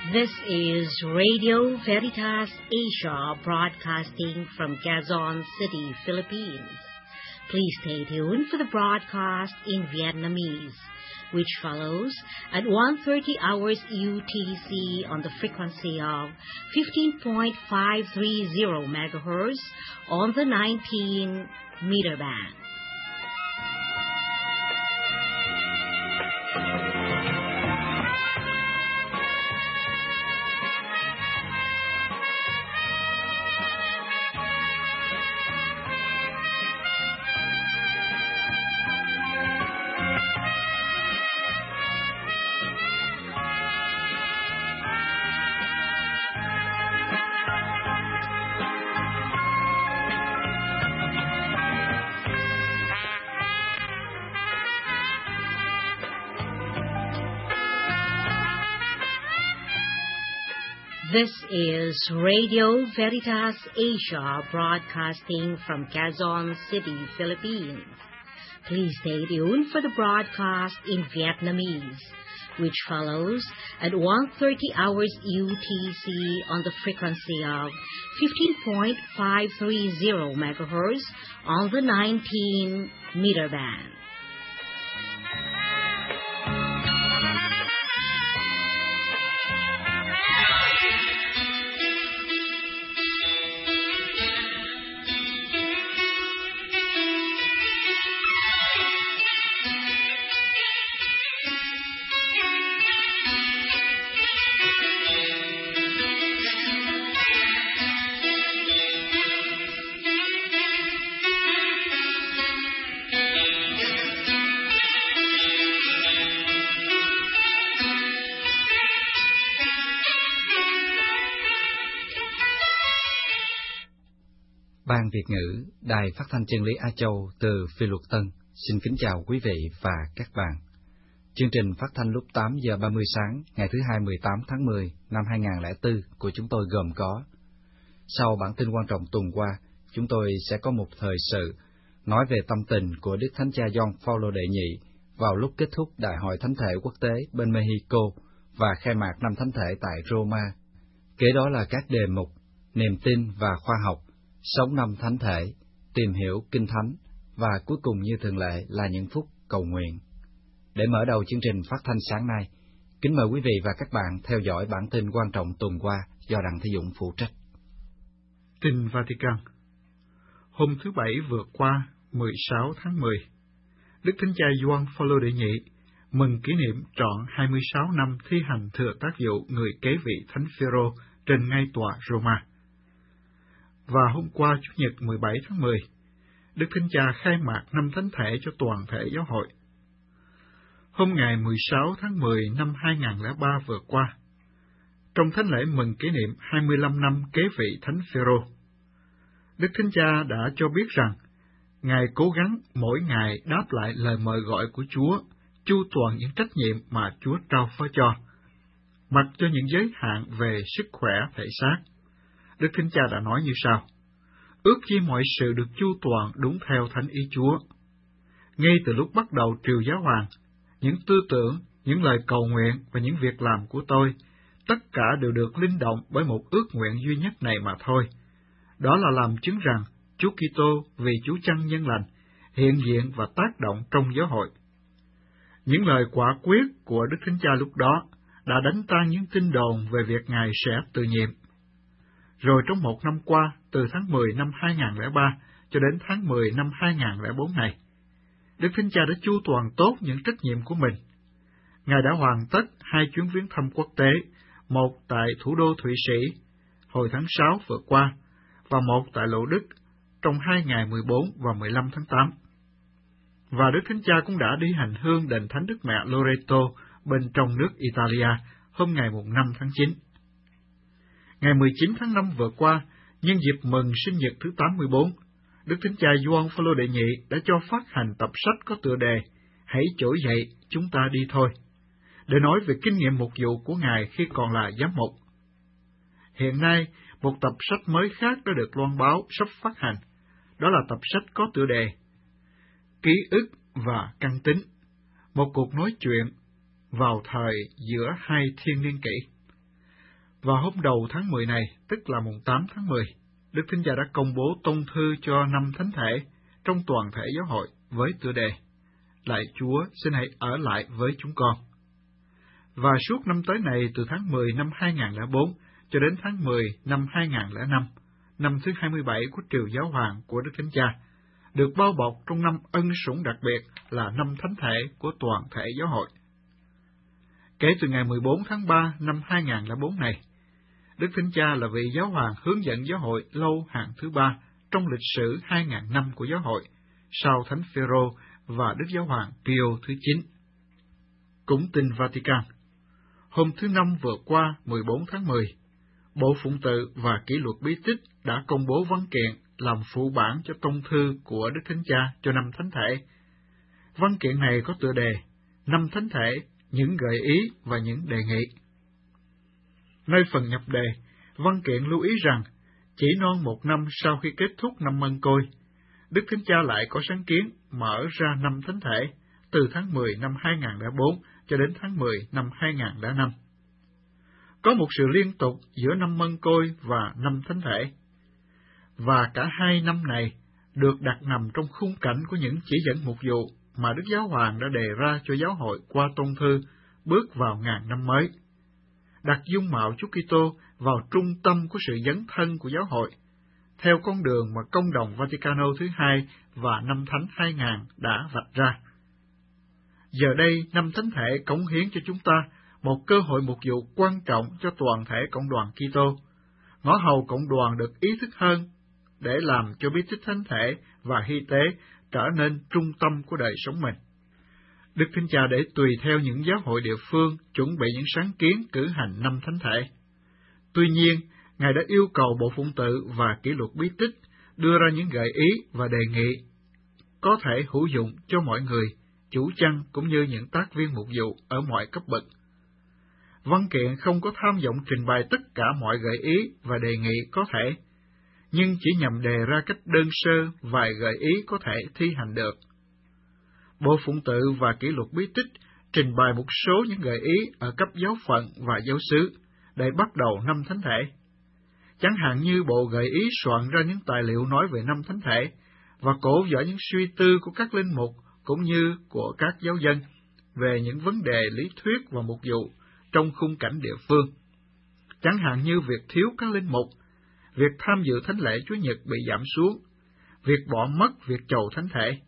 This is Radio Veritas Asia broadcasting from Quezon City, Philippines. Please stay tuned for the broadcast in Vietnamese, which follows at 1:30 hours UTC on the frequency of 15.530 MHz on the 19-meter band. This is Radio Veritas Asia broadcasting from Quezon City, Philippines. Please stay tuned for the broadcast in Vietnamese, which follows at 1:30 hours UTC on the frequency of 15.530 MHz on the 19-meter band. Ban Việt ngữ, Đài Phát thanh Chân lý Á Châu từ Phi Luật Tân xin kính chào quý vị và các bạn. Chương trình phát thanh lúc 8 giờ 30 sáng ngày thứ Hai 18 tháng 10 năm 2004 của chúng tôi gồm có: sau bản tin quan trọng tuần qua, chúng tôi sẽ có một thời sự nói về tâm tình của Đức Thánh Cha Gioan Phaolô đệ nhị vào lúc kết thúc Đại hội Thánh thể quốc tế bên Mexico và khai mạc năm Thánh thể tại Roma. Kế đó là các đề mục niềm tin và khoa học, sống năm Thánh thể, tìm hiểu Kinh Thánh, và cuối cùng như thường lệ là những phút cầu nguyện. Để mở đầu chương trình phát thanh sáng nay, kính mời quý vị và các bạn theo dõi bản tin quan trọng tuần qua do Đặng Thế Dũng phụ trách. Tin Vatican. Hôm thứ Bảy vừa qua, 16 tháng 10, Đức Thánh Cha Gioan Phaolô đệ nhị mừng kỷ niệm trọn 26 năm thi hành thừa tác vụ người kế vị Thánh Phêrô trên ngai tòa Roma. Và hôm qua, Chủ nhật 17 tháng 10, Đức Thánh Cha khai mạc năm Thánh thể cho toàn thể giáo hội. Hôm ngày 16 tháng 10 năm 2003 vừa qua, trong thánh lễ mừng kỷ niệm 25 năm kế vị Thánh Phêrô, Đức Thánh Cha đã cho biết rằng Ngài cố gắng mỗi ngày đáp lại lời mời gọi của Chúa, chu toàn những trách nhiệm mà Chúa trao phó cho, mặc cho những giới hạn về sức khỏe thể xác. Đức Thánh Cha đã nói như sau: ước chi mọi sự được chu toàn đúng theo thánh ý Chúa. Ngay từ lúc bắt đầu triều giáo hoàng, những tư tưởng, những lời cầu nguyện và những việc làm của tôi, tất cả đều được linh động bởi một ước nguyện duy nhất này mà thôi. Đó là làm chứng rằng Chúa Kitô vì Chúa Chăn nhân lành, hiện diện và tác động trong giáo hội. Những lời quả quyết của Đức Thánh Cha lúc đó đã đánh tan những tin đồn về việc Ngài sẽ từ nhiệm. Rồi trong một năm qua, từ tháng 10 năm 2003 cho đến tháng 10 năm 2004 này, Đức Thánh Cha đã chu toàn tốt những trách nhiệm của mình. Ngài đã hoàn tất 2 chuyến viếng thăm quốc tế, một tại thủ đô Thụy Sĩ hồi tháng 6 vừa qua, và một tại Lộ Đức trong 2 ngày 14 và 15 tháng 8. Và Đức Thánh Cha cũng đã đi hành hương đền Thánh Đức Mẹ Loreto bên trong nước Italia hôm ngày 5 tháng 9. Ngày 19 tháng 5 vừa qua, nhân dịp mừng sinh nhật thứ 84, Đức Thánh Cha Gioan Phaolô đệ nhị đã cho phát hành tập sách có tựa đề Hãy trỗi dậy, chúng ta đi thôi, để nói về kinh nghiệm mục vụ của Ngài khi còn là giám mục. Hiện nay, một tập sách mới khác đã được loan báo sắp phát hành, đó là tập sách có tựa đề Ký ức và căn tính, một cuộc nói chuyện vào thời giữa hai thiên niên kỷ. Vào hôm đầu tháng 10 này, tức là mùng 8 tháng 10, Đức Thánh Cha đã công bố tông thư cho 5 thánh thể trong toàn thể giáo hội với tựa đề: Lạy Chúa, xin hãy ở lại với chúng con. Và suốt năm tới này, từ tháng 10 năm 2004 cho đến tháng 10 năm 2005, năm thứ 27 của triều giáo hoàng của Đức Thánh Cha, được bao bọc trong năm ân sủng đặc biệt là 5 thánh thể của toàn thể giáo hội. Kể từ ngày 14 tháng 3 năm 2004 này, Đức Thánh Cha là vị giáo hoàng hướng dẫn giáo hội lâu hàng thứ 3 trong lịch sử 2000 năm của giáo hội, sau Thánh Phêrô và Đức Giáo hoàng Pio thứ 9. Cũng tin Vatican, hôm thứ Năm vừa qua 14 tháng 10, Bộ Phụng tự và Kỷ luật bí tích đã công bố văn kiện làm phụ bản cho tông thư của Đức Thánh Cha cho 5 thánh thể. Văn kiện này có tựa đề 5 thánh thể, những gợi ý và những đề nghị. Nơi phần nhập đề, văn kiện lưu ý rằng, chỉ non 1 năm sau khi kết thúc năm Mân Côi, Đức Thánh Cha lại có sáng kiến mở ra 5 thánh thể, từ tháng 10 năm 2004 cho đến tháng 10 năm 2005. Có một sự liên tục giữa năm Mân Côi và 5 thánh thể, và cả hai năm này được đặt nằm trong khung cảnh của những chỉ dẫn mục vụ mà Đức Giáo Hoàng đã đề ra cho giáo hội qua tông thư bước vào ngàn năm mới, đặt dung mạo Chúa Kitô vào trung tâm của sự dấn thân của giáo hội, theo con đường mà Công đồng Vaticano thứ 2 và năm Thánh 2000 đã vạch ra. Giờ đây, 5 thánh thể cống hiến cho chúng ta một cơ hội mục vụ quan trọng cho toàn thể cộng đoàn Kitô, ngõ hầu cộng đoàn được ý thức hơn để làm cho bí tích thánh thể và hy tế trở nên trung tâm của đời sống mình. Đức Thánh Cha để tùy theo những giáo hội địa phương chuẩn bị những sáng kiến cử hành 5 thánh thể. Tuy nhiên, Ngài đã yêu cầu Bộ Phụng tự và Kỷ luật bí tích đưa ra những gợi ý và đề nghị có thể hữu dụng cho mọi người, chủ chăn cũng như những tác viên mục vụ ở mọi cấp bậc. Văn kiện không có tham vọng trình bày tất cả mọi gợi ý và đề nghị có thể, nhưng chỉ nhằm đề ra cách đơn sơ vài gợi ý có thể thi hành được. Bộ Phụng tự và Kỷ luật bí tích trình bày một số những gợi ý ở cấp giáo phận và giáo xứ để bắt đầu 5 thánh thể. Chẳng hạn như bộ gợi ý soạn ra những tài liệu nói về 5 thánh thể và cổ võ những suy tư của các linh mục cũng như của các giáo dân về những vấn đề lý thuyết và mục vụ trong khung cảnh địa phương. Chẳng hạn như việc thiếu các linh mục, việc tham dự thánh lễ Chúa Nhật bị giảm xuống, việc bỏ mất việc chầu thánh thể.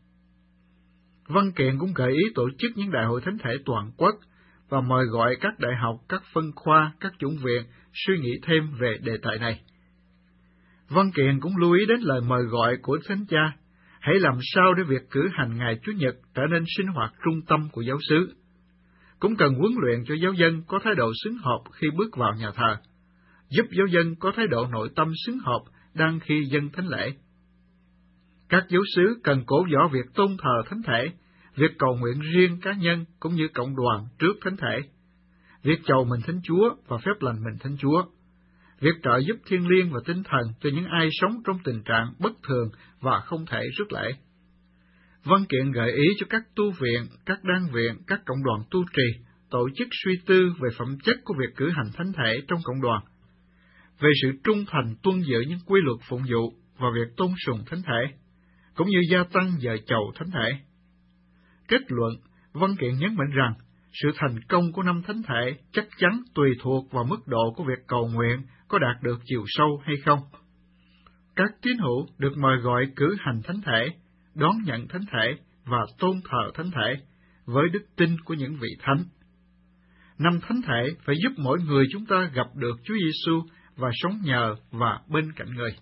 Văn kiện cũng gợi ý tổ chức những đại hội thánh thể toàn quốc và mời gọi các đại học, các phân khoa, các chủng viện suy nghĩ thêm về đề tài này. Văn kiện cũng lưu ý đến lời mời gọi của Thánh Cha, hãy làm sao để việc cử hành ngày Chủ nhật trở nên sinh hoạt trung tâm của giáo xứ. Cũng cần huấn luyện cho giáo dân có thái độ xứng hợp khi bước vào nhà thờ, giúp giáo dân có thái độ nội tâm xứng hợp đang khi dâng thánh lễ. Các giáo xứ cần cổ võ việc tôn thờ thánh thể, việc cầu nguyện riêng cá nhân cũng như cộng đoàn trước thánh thể, việc chầu mình Thánh Chúa và phép lành mình Thánh Chúa, việc trợ giúp thiêng liêng và tinh thần cho những ai sống trong tình trạng bất thường và không thể rước lễ. Văn kiện gợi ý cho các tu viện, các đan viện, các cộng đoàn tu trì tổ chức suy tư về phẩm chất của việc cử hành thánh thể trong cộng đoàn, về sự trung thành tuân giữ những quy luật phụng vụ và việc tôn sùng thánh thể, cũng như gia tăng giờ chầu thánh thể. Kết luận, văn kiện nhấn mạnh rằng sự thành công của 5 thánh thể chắc chắn tùy thuộc vào mức độ của việc cầu nguyện có đạt được chiều sâu hay không. Các tín hữu được mời gọi cử hành thánh thể, đón nhận thánh thể và tôn thờ thánh thể với đức tin của những vị thánh. 5 thánh thể phải giúp mỗi người chúng ta gặp được Chúa Giêsu và sống nhờ và bên cạnh người.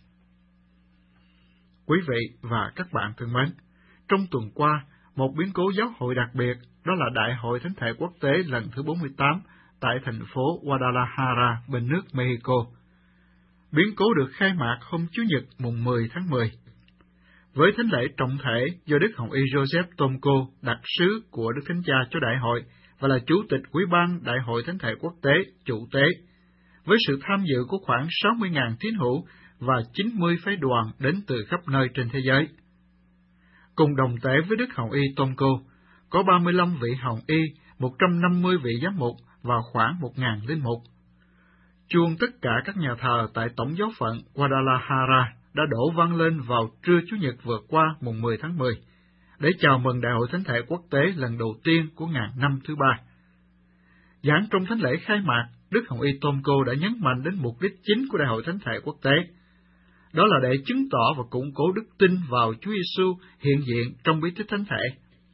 Quý vị và các bạn thân mến, trong tuần qua, một biến cố giáo hội đặc biệt, đó là Đại hội Thánh thể Quốc tế lần thứ 48 tại thành phố Guadalajara bên nước Mexico. Biến cố được khai mạc hôm Chủ nhật mùng 10 tháng 10. Với thánh lễ trọng thể do Đức Hồng Y Joseph Tomco, đặc sứ của Đức Thánh Cha cho đại hội và là chủ tịch Ủy ban Đại hội Thánh thể Quốc tế, chủ tế, với sự tham dự của khoảng 60.000 tín hữu và 90 phái đoàn đến từ khắp nơi trên thế giới. Cùng đồng tể với Đức Hồng Y Tomco, có 35 vị Hồng Y, 150 vị giám mục và khoảng 1.000 linh mục. chuông tất cả các nhà thờ tại Tổng giáo phận Guadalajara đã đổ vang lên vào trưa Chủ nhật vừa qua mùng 10 tháng 10, để chào mừng Đại hội Thánh thể quốc tế lần đầu tiên của ngàn năm thứ 3. Giảng trong thánh lễ khai mạc, Đức Hồng Y Tomko đã nhấn mạnh đến mục đích chính của Đại hội Thánh thể quốc tế. Đó là để chứng tỏ và củng cố đức tin vào Chúa Giêsu hiện diện trong bí tích thánh thể.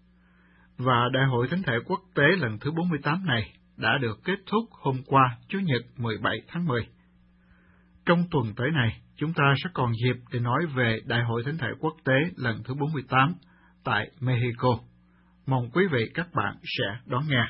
Và Đại hội Thánh thể quốc tế lần thứ 48 này đã được kết thúc hôm qua, Chủ nhật 17 tháng 10. Trong tuần tới này, chúng ta sẽ còn dịp để nói về Đại hội Thánh thể quốc tế lần thứ 48 tại Mexico. Mong quý vị các bạn sẽ đón nghe.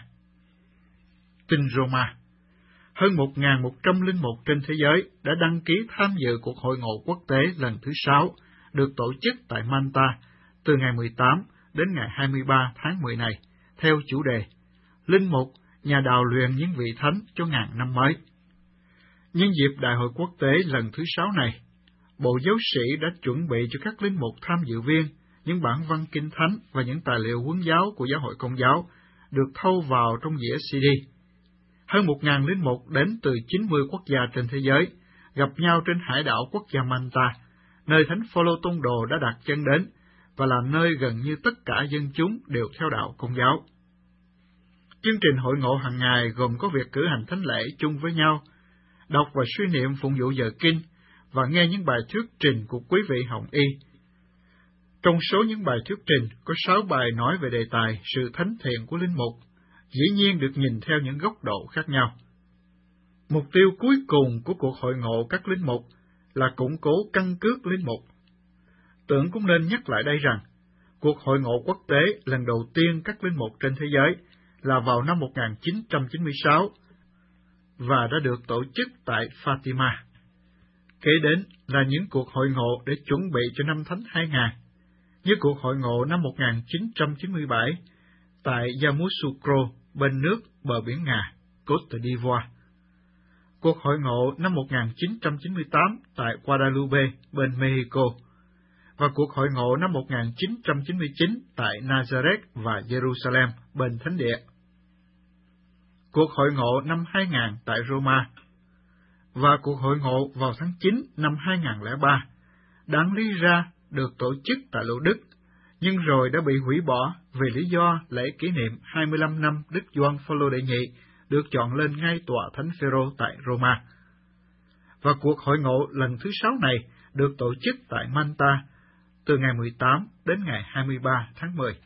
Tin Roma. Hơn 1.101 trên thế giới đã đăng ký tham dự cuộc hội ngộ quốc tế lần thứ 6, được tổ chức tại Manta từ ngày 18 đến ngày 23 tháng 10 này, theo chủ đề Linh mục, nhà đào luyện những vị thánh cho ngàn năm mới. Nhân dịp Đại hội quốc tế lần thứ 6 này, Bộ Giáo sĩ đã chuẩn bị cho các linh mục tham dự viên những bản văn kinh thánh và những tài liệu huấn giáo của Giáo hội Công giáo được thâu vào trong dĩa CD. Hơn 1.000 linh mục đến từ 90 quốc gia trên thế giới gặp nhau trên hải đảo quốc gia Manta, nơi Thánh Phaolô Tông đồ đã đặt chân đến và là nơi gần như tất cả dân chúng đều theo đạo Công giáo. Chương trình hội ngộ hàng ngày gồm có việc cử hành thánh lễ chung với nhau, đọc và suy niệm phụng vụ giờ kinh và nghe những bài thuyết trình của quý vị Hồng Y. Trong số những bài thuyết trình, có 6 bài nói về đề tài sự thánh thiện của linh mục, dĩ nhiên được nhìn theo những góc độ khác nhau. Mục tiêu cuối cùng của cuộc hội ngộ các linh mục là củng cố căn cước linh mục. Tưởng cũng nên nhắc lại đây rằng, cuộc hội ngộ quốc tế lần đầu tiên các linh mục trên thế giới là vào năm 1996 và đã được tổ chức tại Fatima. Kế đến là những cuộc hội ngộ để chuẩn bị cho năm Thánh 2000, như cuộc hội ngộ năm 1997 tại Yamoussoukro, bên nước bờ biển Nga, Côte d'Ivoire. Cuộc hội ngộ năm 1998 tại Guadalupe, bên Mexico, và cuộc hội ngộ năm 1999 tại Nazareth và Jerusalem, bên Thánh Địa. Cuộc hội ngộ năm 2000 tại Roma, và cuộc hội ngộ vào tháng 9 năm 2003, đáng lý ra được tổ chức tại Lô Đức, nhưng rồi đã bị hủy bỏ vì lý do lễ kỷ niệm 25 năm Đức Gioan Phaolô đệ nhị được chọn lên ngay tòa Thánh Phêrô tại Roma. Và cuộc hội ngộ lần thứ 6 này được tổ chức tại Manta từ ngày 18 đến ngày 23 tháng 10.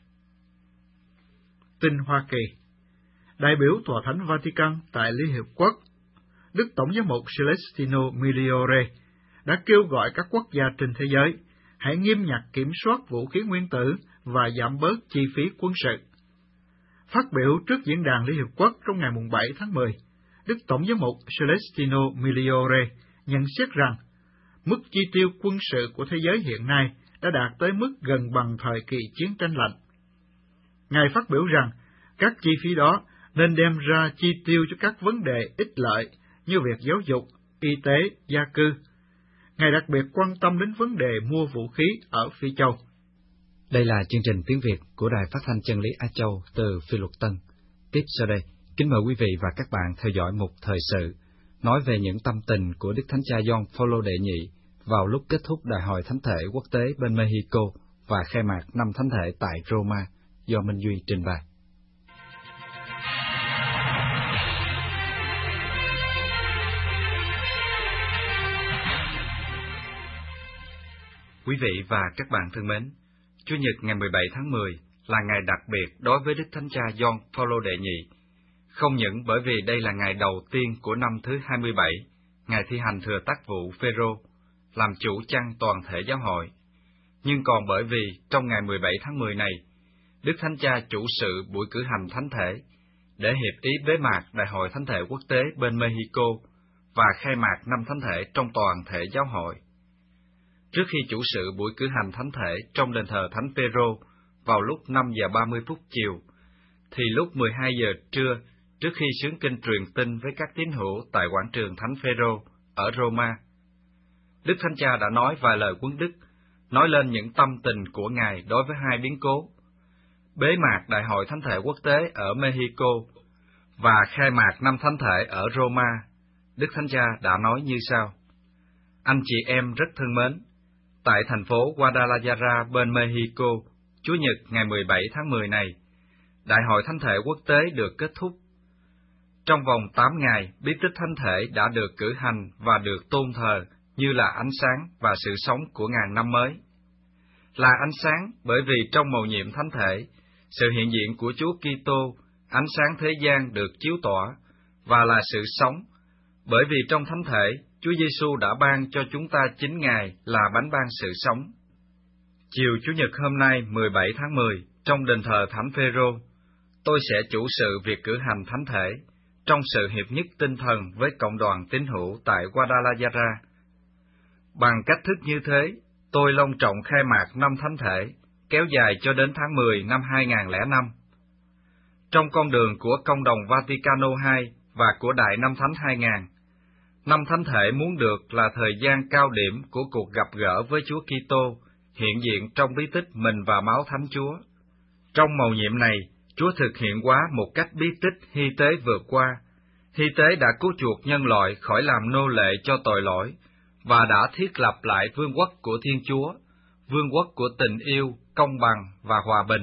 Tin Hoa Kỳ. Đại biểu Tòa Thánh Vatican tại Liên Hiệp Quốc, Đức Tổng giám mục Celestino Migliore đã kêu gọi các quốc gia trên thế giới hãy nghiêm ngặt kiểm soát vũ khí nguyên tử và giảm bớt chi phí quân sự. Phát biểu trước Diễn đàn Liên Hiệp Quốc trong ngày 7 tháng 10, Đức Tổng giám mục Celestino Migliore nhận xét rằng mức chi tiêu quân sự của thế giới hiện nay đã đạt tới mức gần bằng thời kỳ chiến tranh lạnh. Ngài phát biểu rằng các chi phí đó nên đem ra chi tiêu cho các vấn đề ích lợi như việc giáo dục, y tế, gia cư. Ngài đặc biệt quan tâm đến vấn đề mua vũ khí ở Phi Châu. Đây là chương trình tiếng Việt của Đài Phát thanh Chân lý Á Châu từ Phi Luật Tân. Tiếp sau đây, kính mời quý vị và các bạn theo dõi một thời sự nói về những tâm tình của Đức Thánh Cha Gioan Phaolô đệ nhị vào lúc kết thúc Đại hội Thánh thể quốc tế bên Mexico và khai mạc năm Thánh thể tại Roma, do Minh Duy trình bày. Quý vị và các bạn thân mến, Chủ nhật ngày 17 tháng 10 là ngày đặc biệt đối với Đức Thánh Cha Gioan Phaolô đệ nhị, không những bởi vì đây là ngày đầu tiên của năm thứ 27, ngày thi hành thừa tác vụ Phêrô, làm chủ chăn toàn thể giáo hội, nhưng còn bởi vì trong ngày 17 tháng 10 này, Đức Thánh Cha chủ sự buổi cử hành thánh thể để hiệp ý bế mạc Đại hội Thánh thể quốc tế bên Mexico và khai mạc năm thánh thể trong toàn thể giáo hội. Trước khi chủ sự buổi cử hành thánh thể trong đền thờ Thánh Phêrô vào lúc 5 giờ 30 phút chiều, thì lúc 12 giờ trưa, trước khi xướng kinh truyền tin với các tín hữu tại quảng trường Thánh Phêrô ở Roma, Đức Thánh Cha đã nói vài lời huấn đức, nói lên những tâm tình của Ngài đối với hai biến cố: bế mạc Đại hội Thánh thể quốc tế ở Mexico và khai mạc năm thánh thể ở Roma, Đức Thánh Cha đã nói như sau: Anh chị em rất thân mến, tại thành phố Guadalajara bên Mexico, Chủ nhật ngày 17 tháng 10 này, Đại hội Thánh thể quốc tế được kết thúc. Trong vòng 8 ngày, bí tích thánh thể đã được cử hành và được tôn thờ như là ánh sáng và sự sống của ngàn năm mới. Là ánh sáng bởi vì trong mầu nhiệm thánh thể, sự hiện diện của Chúa Kitô, ánh sáng thế gian được chiếu tỏa, và là sự sống bởi vì trong thánh thể, Chúa Giêsu đã ban cho chúng ta chính Ngài là bánh ban sự sống. Chiều Chủ nhật hôm nay 17 tháng 10, trong đền thờ Thánh Phêrô, tôi sẽ chủ sự việc cử hành thánh thể trong sự hiệp nhất tinh thần với cộng đoàn tín hữu tại Guadalajara. Bằng cách thức như thế, tôi long trọng khai mạc năm thánh thể, kéo dài cho đến tháng 10 năm 2005. Trong con đường của Công đồng Vaticano II và của Đại Năm Thánh 2000, năm thánh thể muốn được là thời gian cao điểm của cuộc gặp gỡ với Chúa Kitô, hiện diện trong bí tích mình và máu Thánh Chúa. Trong mầu nhiệm này, Chúa thực hiện hóa một cách bí tích hy tế vượt qua. Hy tế đã cứu chuộc nhân loại khỏi làm nô lệ cho tội lỗi, và đã thiết lập lại vương quốc của Thiên Chúa, vương quốc của tình yêu, công bằng và hòa bình.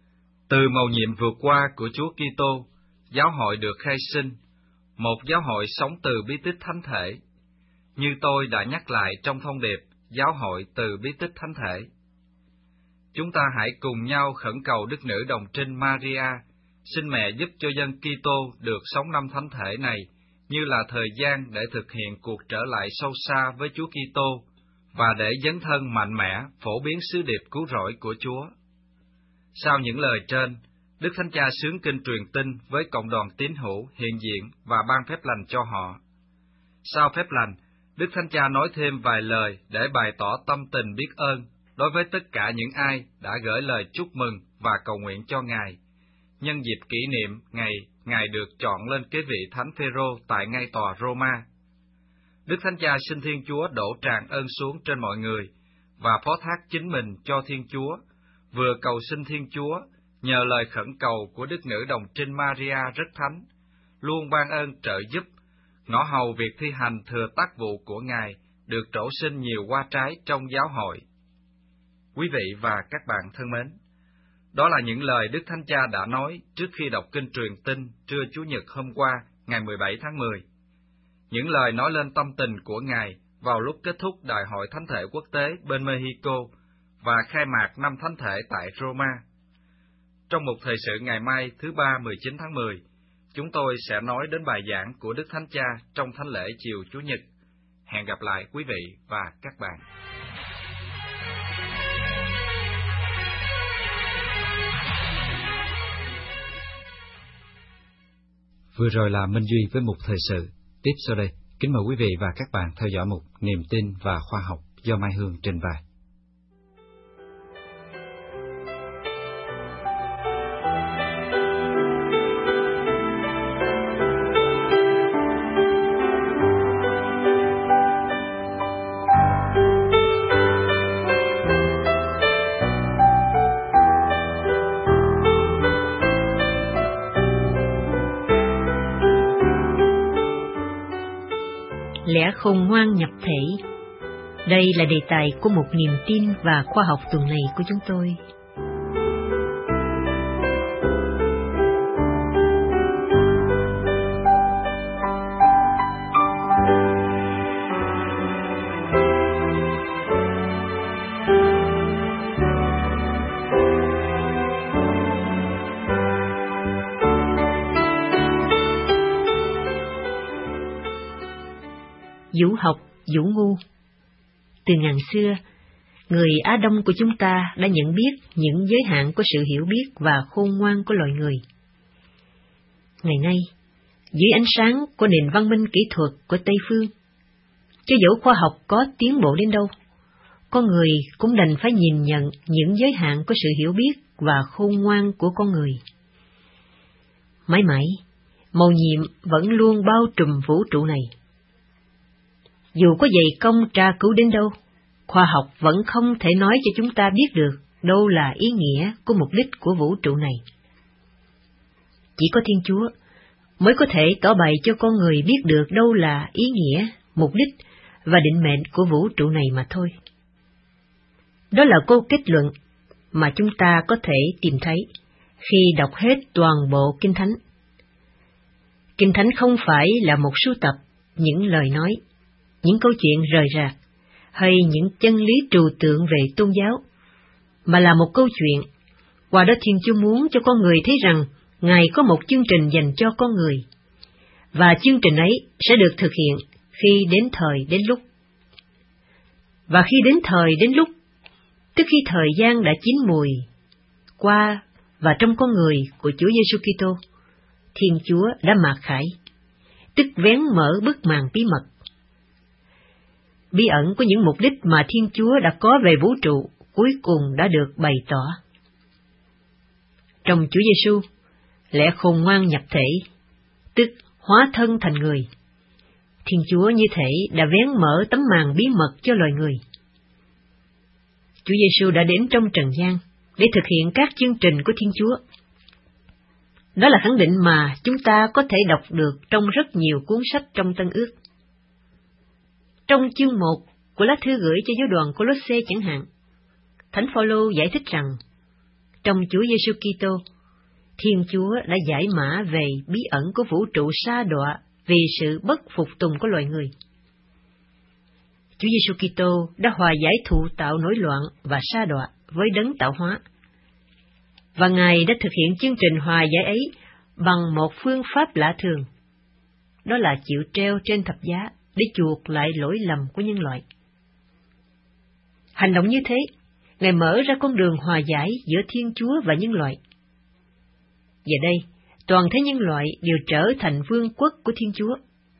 Từ mầu nhiệm vượt qua của Chúa Kitô, giáo hội được khai sinh, một giáo hội sống từ bí tích thánh thể. Như tôi đã nhắc lại trong thông điệp, giáo hội từ bí tích thánh thể. Chúng ta hãy cùng nhau khẩn cầu Đức Nữ Đồng Trinh Maria, xin mẹ giúp cho dân Kitô được sống năm thánh thể này, như là thời gian để thực hiện cuộc trở lại sâu xa với Chúa Kitô và để dấn thân mạnh mẽ phổ biến sứ điệp cứu rỗi của Chúa. Sau những lời trên, Đức Thánh Cha xướng kinh truyền tin với cộng đoàn tín hữu hiện diện và ban phép lành cho họ. Sau phép lành, Đức Thánh Cha nói thêm vài lời để bày tỏ tâm tình biết ơn đối với tất cả những ai đã gửi lời chúc mừng và cầu nguyện cho Ngài, nhân dịp kỷ niệm ngày Ngài được chọn lên kế vị Thánh Phêrô tại ngay tòa Roma. Đức Thánh Cha xin Thiên Chúa đổ tràn ơn xuống trên mọi người và phó thác chính mình cho Thiên Chúa, vừa cầu xin Thiên Chúa nhờ lời khẩn cầu của Đức Nữ Đồng Trinh Maria rất thánh, luôn ban ơn trợ giúp, ngõ hầu việc thi hành thừa tác vụ của Ngài được trổ sinh nhiều hoa trái trong giáo hội. Quý vị và các bạn thân mến, đó là những lời Đức Thánh Cha đã nói trước khi đọc kinh truyền tin trưa Chủ nhật hôm qua, ngày 17 tháng 10. Những lời nói lên tâm tình của Ngài vào lúc kết thúc Đại hội Thánh thể quốc tế bên Mexico và khai mạc năm thánh thể tại Roma. Trong một thời sự ngày mai thứ Ba 19 tháng 10, chúng tôi sẽ nói đến bài giảng của Đức Thánh Cha trong thánh lễ chiều Chủ nhật. Hẹn gặp lại quý vị và các bạn. Vừa rồi là Minh Duy với mục thời sự. Tiếp sau đây, kính mời quý vị và các bạn theo dõi mục Niềm tin và khoa học do Mai Hương trình bày. Lẽ khôn ngoan nhập thể. Đây là đề tài của một niềm tin và khoa học tuần này của chúng tôi. Vũ học, vũ ngu. Từ ngàn xưa, người Á Đông của chúng ta đã nhận biết những giới hạn của sự hiểu biết và khôn ngoan của loài người. Ngày nay, dưới ánh sáng của nền văn minh kỹ thuật của Tây Phương, cho dẫu khoa học có tiến bộ đến đâu, con người cũng đành phải nhìn nhận những giới hạn của sự hiểu biết và khôn ngoan của con người. Mãi mãi, mầu nhiệm vẫn luôn bao trùm vũ trụ này. Dù có dày công tra cứu đến đâu, khoa học vẫn không thể nói cho chúng ta biết được đâu là ý nghĩa của mục đích của vũ trụ này. Chỉ có Thiên Chúa, mới có thể tỏ bày cho con người biết được đâu là ý nghĩa, mục đích và định mệnh của vũ trụ này mà thôi. Đó là câu kết luận mà chúng ta có thể tìm thấy khi đọc hết toàn bộ Kinh Thánh. Kinh Thánh không phải là một sưu tập những lời nói, những câu chuyện rời rạc, hay những chân lý trừu tượng về tôn giáo, mà là một câu chuyện. Qua đó Thiên Chúa muốn cho con người thấy rằng Ngài có một chương trình dành cho con người, và chương trình ấy sẽ được thực hiện khi đến thời đến lúc. Và khi đến thời đến lúc, tức khi thời gian đã chín mùi, qua và trong con người của Chúa Giêsu Kitô, Thiên Chúa đã mạt khải, tức vén mở bức màn bí mật. Bí ẩn của những mục đích mà Thiên Chúa đã có về vũ trụ cuối cùng đã được bày tỏ. Trong Chúa Giêsu, lẽ khôn ngoan nhập thể, tức hóa thân thành người. Thiên Chúa như thể đã vén mở tấm màn bí mật cho loài người. Chúa Giêsu đã đến trong trần gian để thực hiện các chương trình của Thiên Chúa. Đó là khẳng định mà chúng ta có thể đọc được trong rất nhiều cuốn sách trong Tân Ước. Trong chương 1 của lá thư gửi cho giáo đoàn Cô-lốt-xê chẳng hạn, Thánh Phaolô giải thích rằng, trong Chúa Giêsu Kitô, Thiên Chúa đã giải mã về bí ẩn của vũ trụ sa đọa vì sự bất phục tùng của loài người. Chúa Giêsu Kitô đã hòa giải thụ tạo nổi loạn và sa đọa với đấng tạo hóa, và Ngài đã thực hiện chương trình hòa giải ấy bằng một phương pháp lạ thường, đó là chịu treo trên thập giá để chuộc lại lỗi lầm của nhân loại. Hành động như thế, Ngài mở ra con đường hòa giải giữa Thiên Chúa và nhân loại. Giờ đây, toàn thể nhân loại đều trở thành vương quốc của Thiên Chúa.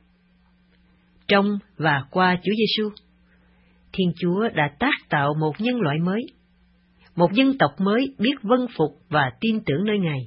Trong và qua Chúa Giêsu, Thiên Chúa đã tác tạo một nhân loại mới, một dân tộc mới biết vâng phục và tin tưởng nơi Ngài.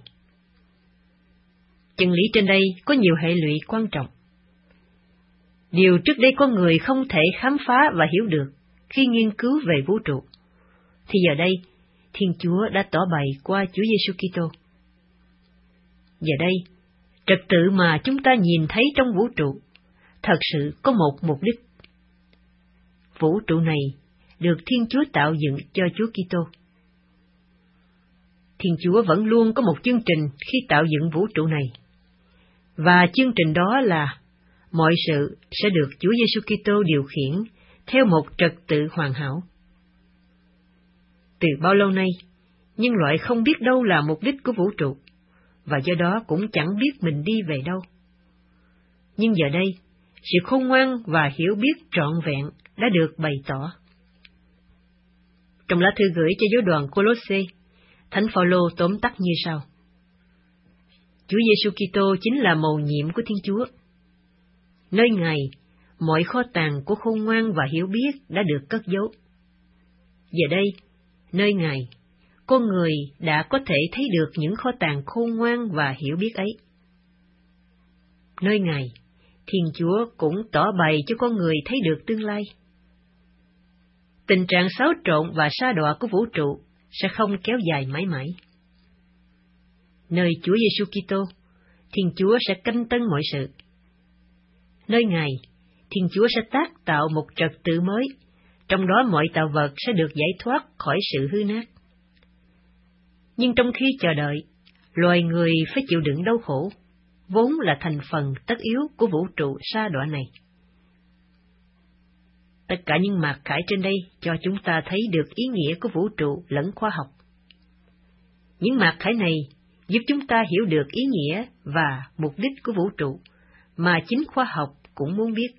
Chân lý trên đây có nhiều hệ lụy quan trọng. Điều trước đây con người không thể khám phá và hiểu được khi nghiên cứu về vũ trụ, thì giờ đây Thiên Chúa đã tỏ bày qua Chúa Giêsu Kitô. Giờ đây, trật tự mà chúng ta nhìn thấy trong vũ trụ thật sự có một mục đích. Vũ trụ này được Thiên Chúa tạo dựng cho Chúa Kitô. Thiên Chúa vẫn luôn có một chương trình khi tạo dựng vũ trụ này, và chương trình đó là mọi sự sẽ được Chúa Giêsu Kitô điều khiển theo một trật tự hoàn hảo. Từ bao lâu nay, nhân loại không biết đâu là mục đích của vũ trụ, và do đó cũng chẳng biết mình đi về đâu. Nhưng giờ đây, sự khôn ngoan và hiểu biết trọn vẹn đã được bày tỏ. Trong lá thư gửi cho giáo đoàn Cô-lốt-xê, Thánh Phaolô tóm tắt như sau: Chúa Giêsu Kitô chính là mầu nhiệm của Thiên Chúa. Nơi Ngài, mọi kho tàng của khôn ngoan và hiểu biết đã được cất giấu. Giờ đây, nơi Ngài, con người đã có thể thấy được những kho tàng khôn ngoan và hiểu biết ấy. Nơi Ngài, Thiên Chúa cũng tỏ bày cho con người thấy được tương lai. Tình trạng xáo trộn và sa đọa của vũ trụ sẽ không kéo dài mãi mãi. Nơi Chúa Giêsu Kitô, Thiên Chúa sẽ canh tân mọi sự. Nơi Ngài, Thiên Chúa sẽ tác tạo một trật tự mới, trong đó mọi tạo vật sẽ được giải thoát khỏi sự hư nát. Nhưng trong khi chờ đợi, loài người phải chịu đựng đau khổ, vốn là thành phần tất yếu của vũ trụ sa đọa này. Tất cả những mạt khải trên đây cho chúng ta thấy được ý nghĩa của vũ trụ lẫn khoa học. Những mạt khải này giúp chúng ta hiểu được ý nghĩa và mục đích của vũ trụ mà chính khoa học cũng muốn biết.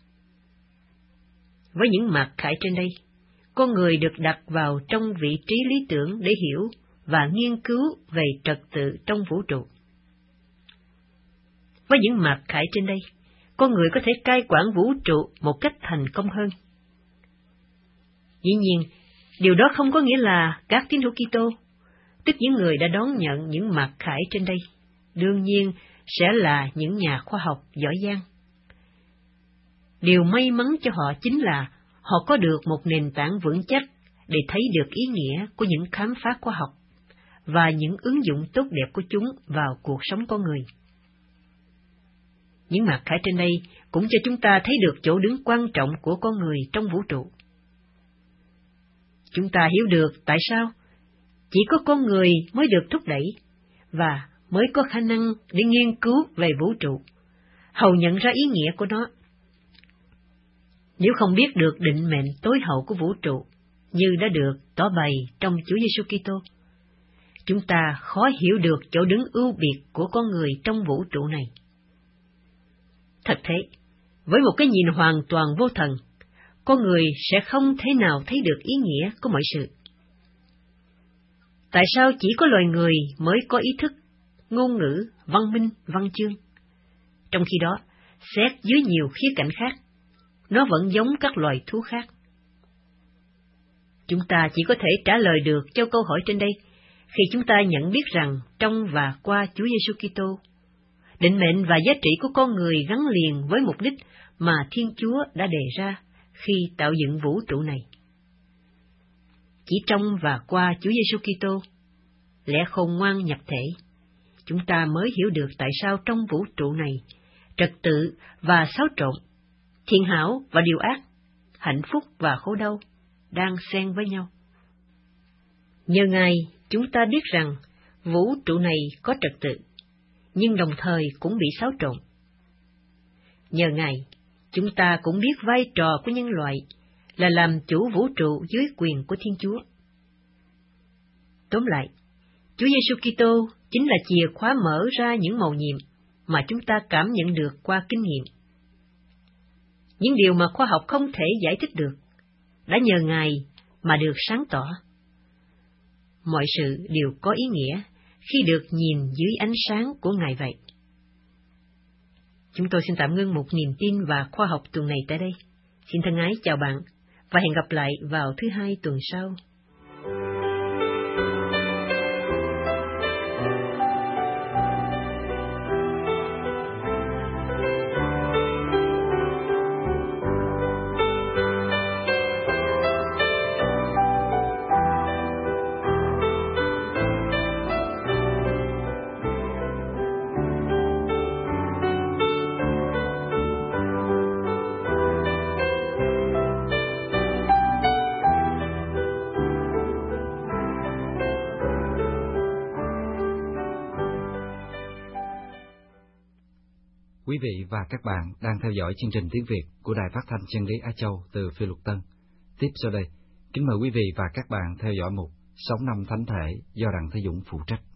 Với những mạt khải trên đây, con người được đặt vào trong vị trí lý tưởng để hiểu và nghiên cứu về trật tự trong vũ trụ. Với những mạt khải trên đây, con người có thể cai quản vũ trụ một cách thành công hơn. Dĩ nhiên, điều đó không có nghĩa là các tín hữu Kitô, tức những người đã đón nhận những mạt khải trên đây, đương nhiên sẽ là những nhà khoa học giỏi giang. Điều may mắn cho họ chính là họ có được một nền tảng vững chắc để thấy được ý nghĩa của những khám phá khoa học và những ứng dụng tốt đẹp của chúng vào cuộc sống con người. Những mặt khải trên đây cũng cho chúng ta thấy được chỗ đứng quan trọng của con người trong vũ trụ. Chúng ta hiểu được tại sao chỉ có con người mới được thúc đẩy và mới có khả năng để nghiên cứu về vũ trụ, hầu nhận ra ý nghĩa của nó. Nếu không biết được định mệnh tối hậu của vũ trụ như đã được tỏ bày trong Chúa Giêsu Kitô, chúng ta khó hiểu được chỗ đứng ưu biệt của con người trong vũ trụ này. Thật thế, với một cái nhìn hoàn toàn vô thần, con người sẽ không thể nào thấy được ý nghĩa của mọi sự. Tại sao chỉ có loài người mới có ý thức, ngôn ngữ, văn minh, văn chương? Trong khi đó, xét dưới nhiều khía cạnh khác, nó vẫn giống các loài thú khác. Chúng ta chỉ có thể trả lời được cho câu hỏi trên đây khi chúng ta nhận biết rằng trong và qua Chúa Giêsu Kitô, định mệnh và giá trị của con người gắn liền với mục đích mà Thiên Chúa đã đề ra khi tạo dựng vũ trụ này. Chỉ trong và qua Chúa Giêsu Kitô, lẽ khôn ngoan nhập thể, chúng ta mới hiểu được tại sao trong vũ trụ này, trật tự và xáo trộn, thiện hảo và điều ác, hạnh phúc và khổ đau đang xen với nhau. Nhờ Ngài, chúng ta biết rằng vũ trụ này có trật tự, nhưng đồng thời cũng bị xáo trộn. Nhờ Ngài, chúng ta cũng biết vai trò của nhân loại là làm chủ vũ trụ dưới quyền của Thiên Chúa. Tóm lại, Chúa Giêsu Kitô chính là chìa khóa mở ra những mầu nhiệm mà chúng ta cảm nhận được qua kinh nghiệm. Những điều mà khoa học không thể giải thích được, đã nhờ Ngài mà được sáng tỏ. Mọi sự đều có ý nghĩa khi được nhìn dưới ánh sáng của Ngài vậy. Chúng tôi xin tạm ngưng một niềm tin và khoa học tuần này tại đây. Xin thân ái chào bạn và hẹn gặp lại vào thứ Hai tuần sau. Quý vị và các bạn đang theo dõi chương trình tiếng Việt của Đài Phát thanh Chân lý Á Châu từ Phi Luật Tân. Tiếp sau đây, kính mời quý vị và các bạn theo dõi mục Sống năm Thánh Thể do Đặng Thế Dũng phụ trách.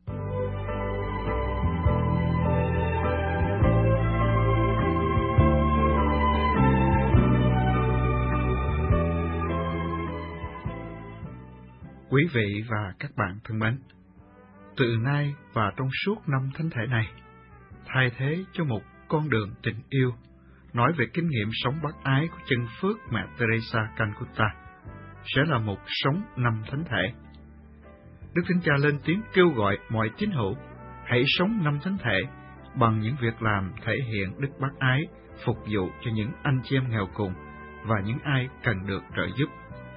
Quý vị và các bạn thân mến, từ nay và trong suốt năm Thánh Thể này, thay thế cho một con đường tình yêu, nói về kinh nghiệm sống bác ái của chân phước mẹ Teresa Calcutta, sẽ là một sống năm Thánh Thể. Đức Thánh Cha lên tiếng kêu gọi mọi tín hữu hãy sống năm Thánh Thể bằng những việc làm thể hiện đức bác ái, phục vụ cho những anh chị em nghèo cùng và những ai cần được trợ giúp.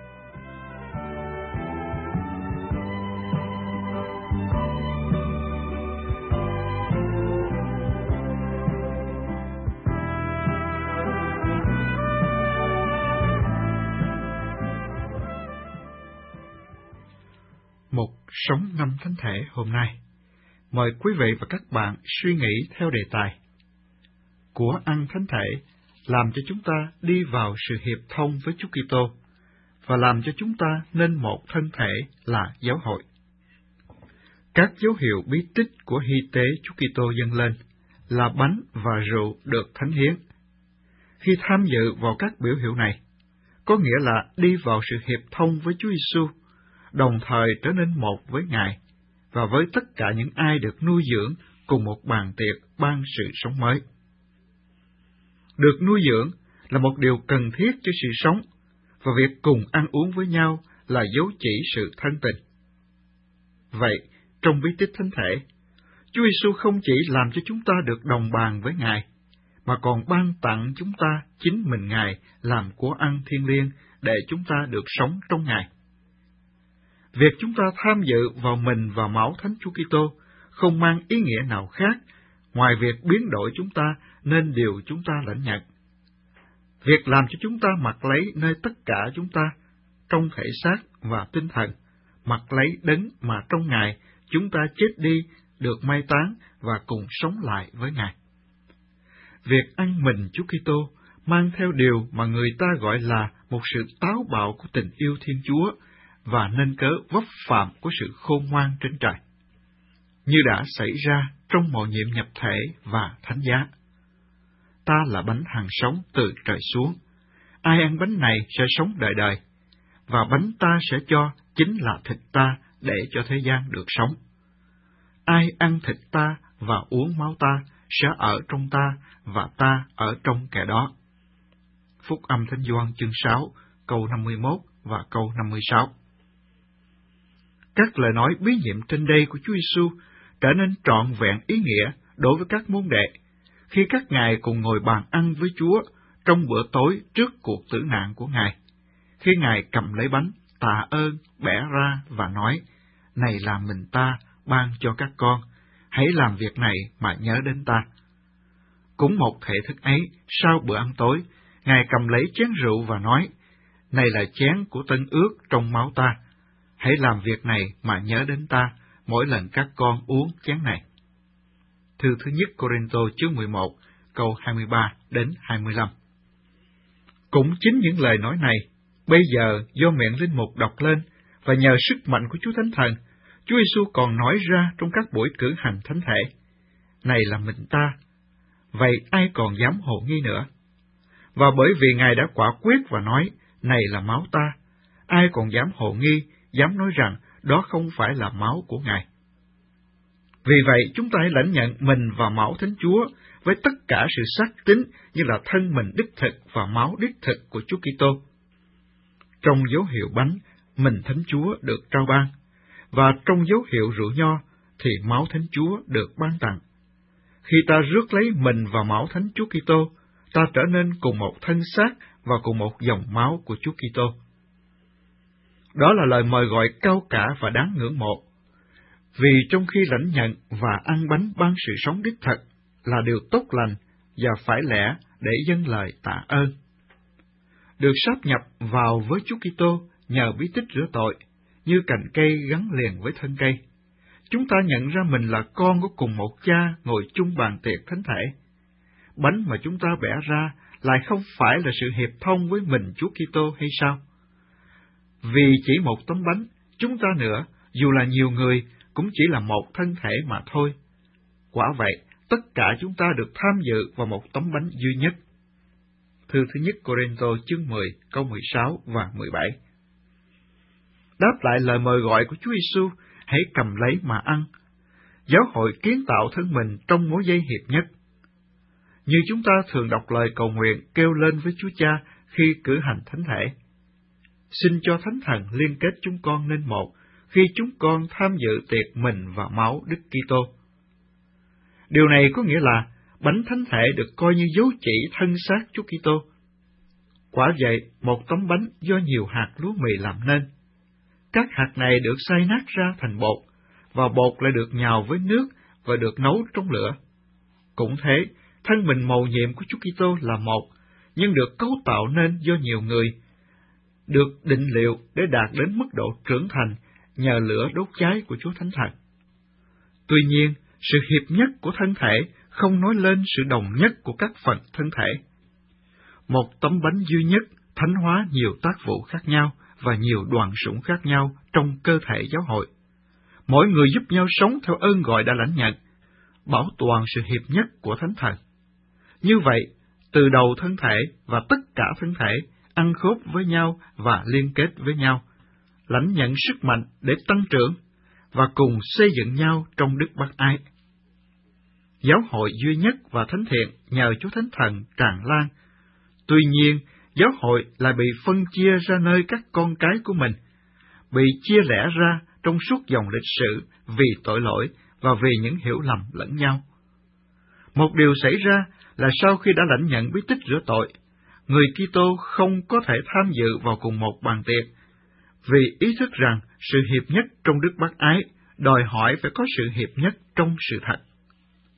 Một sống năm Thánh Thể hôm nay, mời quý vị và các bạn suy nghĩ theo đề tài: của ăn Thánh Thể làm cho chúng ta đi vào sự hiệp thông với Chúa Kitô và làm cho chúng ta nên một thân thể là giáo hội. Các dấu hiệu bí tích của hy tế Chúa Kitô dâng lên là bánh và rượu được thánh hiến. Khi tham dự vào các biểu hiệu này, có nghĩa là đi vào sự hiệp thông với Chúa Giêsu, đồng thời trở nên một với Ngài và với tất cả những ai được nuôi dưỡng cùng một bàn tiệc ban sự sống mới. Được nuôi dưỡng là một điều cần thiết cho sự sống, và việc cùng ăn uống với nhau là dấu chỉ sự thân tình. Vậy, trong bí tích Thánh Thể, Chúa Giêsu không chỉ làm cho chúng ta được đồng bàn với Ngài, mà còn ban tặng chúng ta chính mình Ngài làm của ăn thiêng liêng để chúng ta được sống trong Ngài. Việc chúng ta tham dự vào mình và máu Thánh Chúa Kitô không mang ý nghĩa nào khác ngoài việc biến đổi chúng ta nên điều chúng ta lãnh nhận. Việc làm cho chúng ta mặc lấy nơi tất cả chúng ta, trong thể xác và tinh thần, mặc lấy đấng mà trong Ngài chúng ta chết đi, được mai táng và cùng sống lại với Ngài. Việc ăn mừng Chúa Kitô mang theo điều mà người ta gọi là một sự táo bạo của tình yêu Thiên Chúa và nên cớ vấp phạm của sự khôn ngoan trên trời, như đã xảy ra trong mầu nhiệm nhập thể và thánh giá. Ta là bánh hằng sống từ trời xuống, ai ăn bánh này sẽ sống đời đời, và bánh ta sẽ cho chính là thịt ta để cho thế gian được sống. Ai ăn thịt ta và uống máu ta sẽ ở trong ta và ta ở trong kẻ đó. Phúc âm Thánh Gioan chương 6, câu 51 và câu 56. Các lời nói bí nhiệm trên đây của Chúa Giêsu trở nên trọn vẹn ý nghĩa đối với các môn đệ khi các ngài cùng ngồi bàn ăn với Chúa trong bữa tối trước cuộc tử nạn của Ngài. Khi Ngài cầm lấy bánh, tạ ơn, bẻ ra và nói, này là mình ta ban cho các con, hãy làm việc này mà nhớ đến ta. Cũng một thể thức ấy, sau bữa ăn tối, Ngài cầm lấy chén rượu và nói, này là chén của tân ước trong máu ta, hãy làm việc này mà nhớ đến ta mỗi lần các con uống chén này. Thư thứ nhất Cô-rinh-tô chương 11, câu 23 đến 25. Cũng chính những lời nói này, bây giờ do miệng linh mục đọc lên và nhờ sức mạnh của Chúa Thánh Thần, Chúa Giêsu còn nói ra trong các buổi cử hành thánh thể, này là mình ta, vậy ai còn dám hồ nghi nữa? Và bởi vì Ngài đã quả quyết và nói, này là máu ta, ai còn dám hồ nghi, dám nói rằng đó không phải là máu của Ngài. Vì vậy, chúng ta hãy lãnh nhận mình và máu Thánh Chúa với tất cả sự xác tín như là thân mình đích thực và máu đích thực của Chúa Kitô. Trong dấu hiệu bánh, mình Thánh Chúa được trao ban, và trong dấu hiệu rượu nho thì máu Thánh Chúa được ban tặng. Khi ta rước lấy mình và máu Thánh Chúa Kitô, ta trở nên cùng một thân xác và cùng một dòng máu của Chúa Kitô. Đó là lời mời gọi cao cả và đáng ngưỡng mộ, vì trong khi lãnh nhận và ăn bánh ban sự sống đích thực là điều tốt lành và phải lẽ để dâng lời tạ ơn. Được sáp nhập vào với Chúa Kitô nhờ bí tích rửa tội, như cành cây gắn liền với thân cây, chúng ta nhận ra mình là con của cùng một cha ngồi chung bàn tiệc thánh thể. Bánh mà chúng ta bẻ ra lại không phải là sự hiệp thông với mình Chúa Kitô hay sao? Vì chỉ một tấm bánh, chúng ta nữa, dù là nhiều người, cũng chỉ là một thân thể mà thôi. Quả vậy, tất cả chúng ta được tham dự vào một tấm bánh duy nhất. Thư thứ nhất Cô-rinh-tô chương 10, câu 16 và 17. Đáp lại lời mời gọi của Chúa Giêsu, hãy cầm lấy mà ăn. Giáo hội kiến tạo thân mình trong mối dây hiệp nhất. Như chúng ta thường đọc lời cầu nguyện kêu lên với Chúa Cha khi cử hành thánh thể. Xin cho Thánh Thần liên kết chúng con nên một khi chúng con tham dự tiệc mình và máu Đức Kitô. Điều này có nghĩa là bánh thánh thể được coi như dấu chỉ thân xác Chúa Kitô. Quả vậy, một tấm bánh do nhiều hạt lúa mì làm nên. Các hạt này được xay nát ra thành bột, và bột lại được nhào với nước và được nấu trong lửa. Cũng thế, thân mình mầu nhiệm của Chúa Kitô là một, nhưng được cấu tạo nên do nhiều người, được định liệu để đạt đến mức độ trưởng thành nhờ lửa đốt cháy của Chúa Thánh Thần. Tuy nhiên, sự hiệp nhất của thân thể không nói lên sự đồng nhất của các phần thân thể. Một tấm bánh duy nhất thánh hóa nhiều tác vụ khác nhau và nhiều đoàn sủng khác nhau trong cơ thể giáo hội. Mỗi người giúp nhau sống theo ơn gọi đã lãnh nhận, bảo toàn sự hiệp nhất của Thánh Thần. Như vậy, từ đầu thân thể và tất cả thân thể ăn khớp với nhau và liên kết với nhau, lãnh nhận sức mạnh để tăng trưởng và cùng xây dựng nhau trong đức bác ái. Giáo hội duy nhất và thánh thiện nhờ Chúa Thánh Thần tràn lan. Tuy nhiên, giáo hội lại bị phân chia ra nơi các con cái của mình, bị chia lẻ ra trong suốt dòng lịch sử vì tội lỗi và vì những hiểu lầm lẫn nhau. Một điều xảy ra là sau khi đã lãnh nhận bí tích rửa tội, người Kitô không có thể tham dự vào cùng một bàn tiệc, vì ý thức rằng sự hiệp nhất trong đức bác ái đòi hỏi phải có sự hiệp nhất trong sự thật.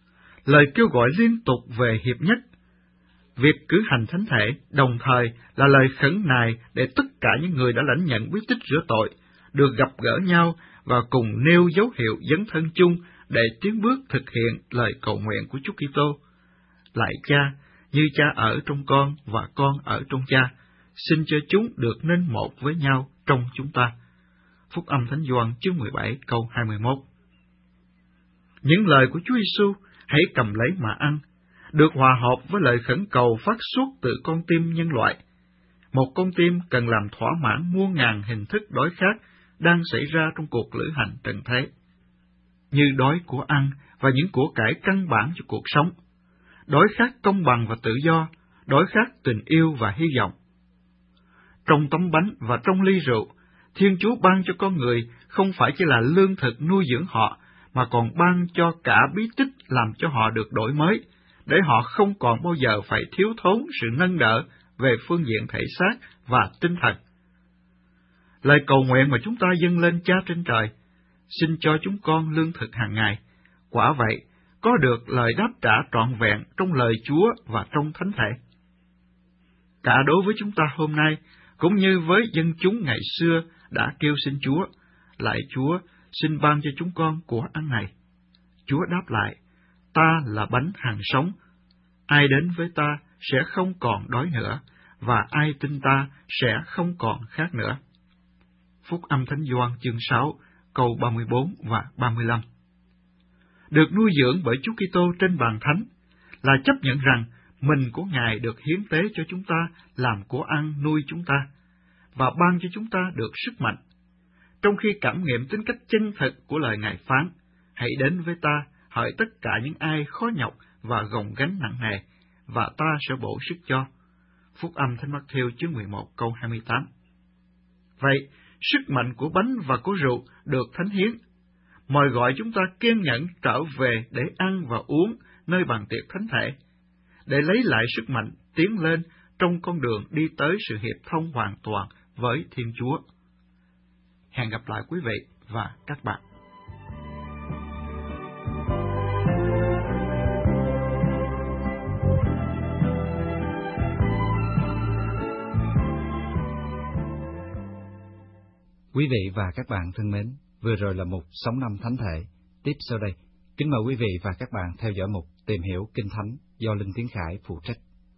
lời kêu gọi liên tục về hiệp nhất. Việc cử hành thánh thể đồng thời là lời khẩn nài để tất cả những người đã lãnh nhận bí tích rửa tội được gặp gỡ nhau và cùng nêu dấu hiệu dấn thân chung để tiến bước thực hiện lời cầu nguyện của Chúa Kitô. Lạy Cha, như Cha ở trong con và con ở trong Cha, xin cho chúng được nên một với nhau trong chúng ta. Phúc âm Thánh Gioan chương 17 câu 21. Những lời của Chúa Giêsu, hãy cầm lấy mà ăn, được hòa hợp với lời khẩn cầu phát xuất từ con tim nhân loại. Một con tim cần làm thỏa mãn muôn ngàn hình thức đói khát đang xảy ra trong cuộc lữ hành trần thế, như đói của ăn và những của cải căn bản cho cuộc sống, đói khát công bằng và tự do, đói khát tình yêu và hy vọng. Trong tấm bánh và trong ly rượu, Thiên Chúa ban cho con người không phải chỉ là lương thực nuôi dưỡng họ, mà còn ban cho cả bí tích làm cho họ được đổi mới, để họ không còn bao giờ phải thiếu thốn sự nâng đỡ về phương diện thể xác và tinh thần. Lời cầu nguyện mà chúng ta dâng lên Cha trên trời, xin cho chúng con lương thực hàng ngày, quả vậy, có được lời đáp trả trọn vẹn trong lời Chúa và trong thánh thể. Cả đối với chúng ta hôm nay, cũng như với dân chúng ngày xưa đã kêu xin Chúa, lạy Chúa, xin ban cho chúng con của ăn này. Chúa đáp lại, ta là bánh hàng sống, ai đến với ta sẽ không còn đói nữa, và ai tin ta sẽ không còn khát nữa. Phúc âm Thánh Gioan chương 6, câu 34 và 35. Được nuôi dưỡng bởi Chúa Kitô trên bàn thánh là chấp nhận rằng mình của Ngài được hiến tế cho chúng ta làm của ăn nuôi chúng ta, và ban cho chúng ta được sức mạnh. Trong khi cảm nghiệm tính cách chân thực của lời Ngài phán, hãy đến với ta, hỡi tất cả những ai khó nhọc và gồng gánh nặng nề, và ta sẽ bổ sức cho. Phúc âm Thánh Mắc-thiêu chương 11 câu 28. Vậy, sức mạnh của bánh và của rượu được thánh hiến, mời gọi chúng ta kiên nhẫn trở về để ăn và uống nơi bàn tiệc thánh thể, để lấy lại sức mạnh tiến lên trong con đường đi tới sự hiệp thông hoàn toàn với Thiên Chúa. Hẹn gặp lại quý vị và các bạn. Quý vị và các bạn thân mến, vừa rồi là mục Sống Năm Thánh Thể. Tiếp sau đây, kính mời quý vị và các bạn theo dõi mục Tìm Hiểu Kinh Thánh do Linh Tiến Khải phụ trách.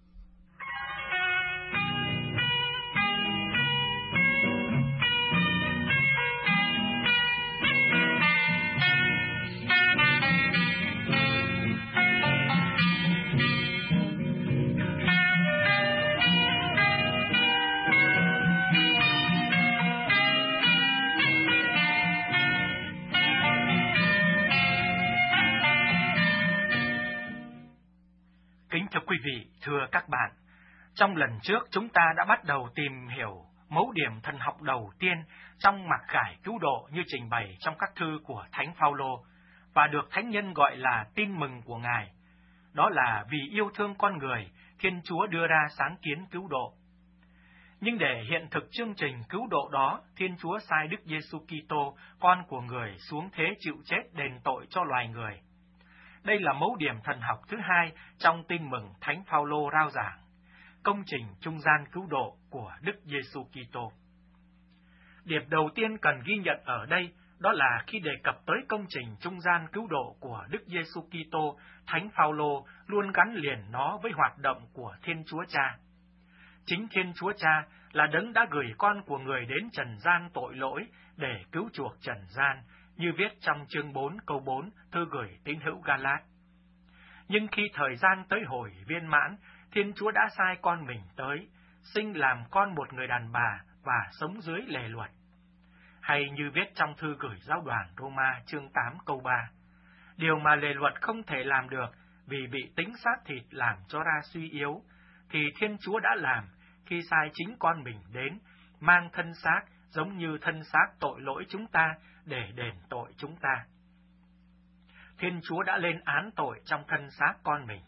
Kính thưa quý vị, thưa các bạn, trong lần trước chúng ta đã bắt đầu tìm hiểu mấu điểm thần học đầu tiên trong mặc khải cứu độ như trình bày trong các thư của Thánh Phaolô và được thánh nhân gọi là tin mừng của Ngài. Đó là vì yêu thương con người, Thiên Chúa đưa ra sáng kiến cứu độ. Nhưng để hiện thực chương trình cứu độ đó, Thiên Chúa sai Đức Giêsu Kitô, con của người, xuống thế chịu chết đền tội cho loài người. Đây là mấu điểm thần học thứ hai trong tin mừng Thánh Phaolô rao giảng, công trình trung gian cứu độ của Đức Giêsu Kitô. Điểm đầu tiên cần ghi nhận ở đây đó là khi đề cập tới công trình trung gian cứu độ của Đức Giêsu Kitô, Thánh Phaolô luôn gắn liền nó với hoạt động của Thiên Chúa Cha. Chính Thiên Chúa Cha là đấng đã gửi con của người đến trần gian tội lỗi để cứu chuộc trần gian, như viết trong chương 4 câu 4 thư gửi tín hữu Ga-lát. Nhưng khi thời gian tới hồi viên mãn, Thiên Chúa đã sai con mình tới, sinh làm con một người đàn bà và sống dưới lề luật. Hay như viết trong thư gửi giáo đoàn Roma chương 8 câu 3, điều mà lề luật không thể làm được vì bị tính xác thịt làm cho ra suy yếu, thì Thiên Chúa đã làm khi sai chính con mình đến, mang thân xác giống như thân xác tội lỗi chúng ta để đền tội chúng ta. Thiên Chúa đã lên án tội trong thân xác con mình.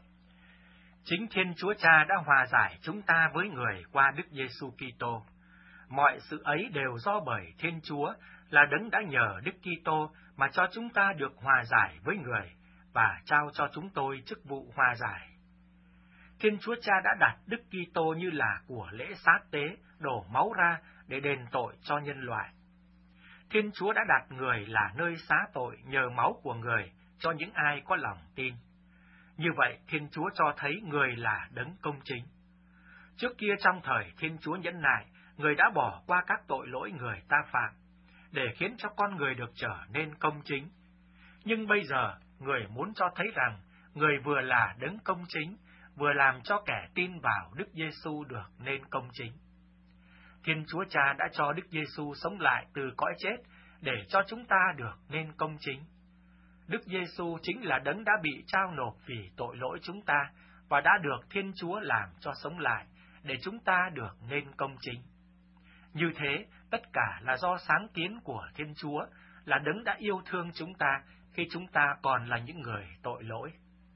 Chính Thiên Chúa Cha đã hòa giải chúng ta với người qua Đức Giêsu Kitô. Mọi sự ấy đều do bởi Thiên Chúa là đấng đã nhờ Đức Kitô mà cho chúng ta được hòa giải với người và trao cho chúng tôi chức vụ hòa giải. Thiên Chúa Cha đã đặt Đức Kitô như là của lễ sát tế, đổ máu ra để đền tội cho nhân loại. Thiên Chúa đã đặt người là nơi xá tội nhờ máu của người cho những ai có lòng tin. Như vậy, Thiên Chúa cho thấy người là đấng công chính. Trước kia trong thời Thiên Chúa nhẫn nại, người đã bỏ qua các tội lỗi người ta phạm, để khiến cho con người được trở nên công chính. Nhưng bây giờ, người muốn cho thấy rằng, người vừa là đấng công chính, vừa làm cho kẻ tin vào Đức Giêsu được nên công chính. Thiên Chúa Cha đã cho Đức Giêsu sống lại từ cõi chết để cho chúng ta được nên công chính. Đức Giêsu chính là đấng đã bị trao nộp vì tội lỗi chúng ta và đã được Thiên Chúa làm cho sống lại để chúng ta được nên công chính. Như thế, tất cả là do sáng kiến của Thiên Chúa, là đấng đã yêu thương chúng ta khi chúng ta còn là những người tội lỗi.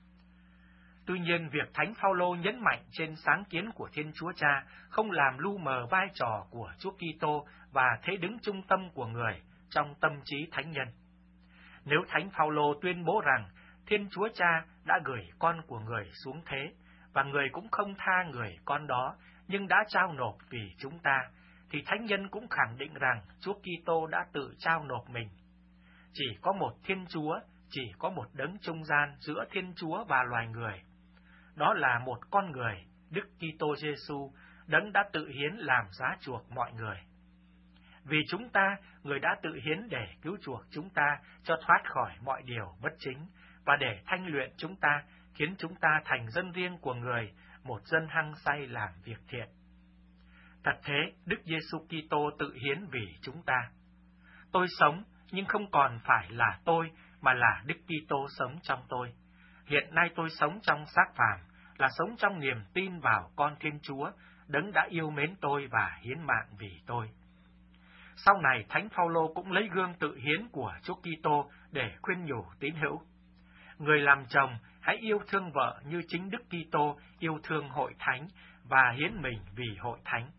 Tuy nhiên, việc Thánh Phaolô nhấn mạnh trên sáng kiến của Thiên Chúa Cha không làm lu mờ vai trò của Chúa Kitô và thế đứng trung tâm của người trong tâm trí thánh nhân. Nếu Thánh Phaolô tuyên bố rằng Thiên Chúa Cha đã gửi con của người xuống thế, và người cũng không tha người con đó, nhưng đã trao nộp vì chúng ta, thì thánh nhân cũng khẳng định rằng Chúa Kitô đã tự trao nộp mình. Chỉ có một Thiên Chúa, chỉ có một đấng trung gian giữa Thiên Chúa và loài người. Đó là một con người, Đức Kitô Giêsu, đấng đã tự hiến làm giá chuộc mọi người. Vì chúng ta, người đã tự hiến để cứu chuộc chúng ta cho thoát khỏi mọi điều bất chính, và để thanh luyện chúng ta, khiến chúng ta thành dân riêng của người, một dân hăng say làm việc thiện. Thật thế, Đức Giêsu Kitô tự hiến vì chúng ta. Tôi sống, nhưng không còn phải là tôi, mà là Đức Kitô sống trong tôi. Hiện nay tôi sống trong xác phàm, là sống trong niềm tin vào con Thiên Chúa, đấng đã yêu mến tôi và hiến mạng vì tôi. Sau này, Thánh Phaolô cũng lấy gương tự hiến của Chúa Kitô để khuyên nhủ tín hữu. Người làm chồng hãy yêu thương vợ như chính Đức Kitô yêu thương hội thánh và hiến mình vì hội thánh.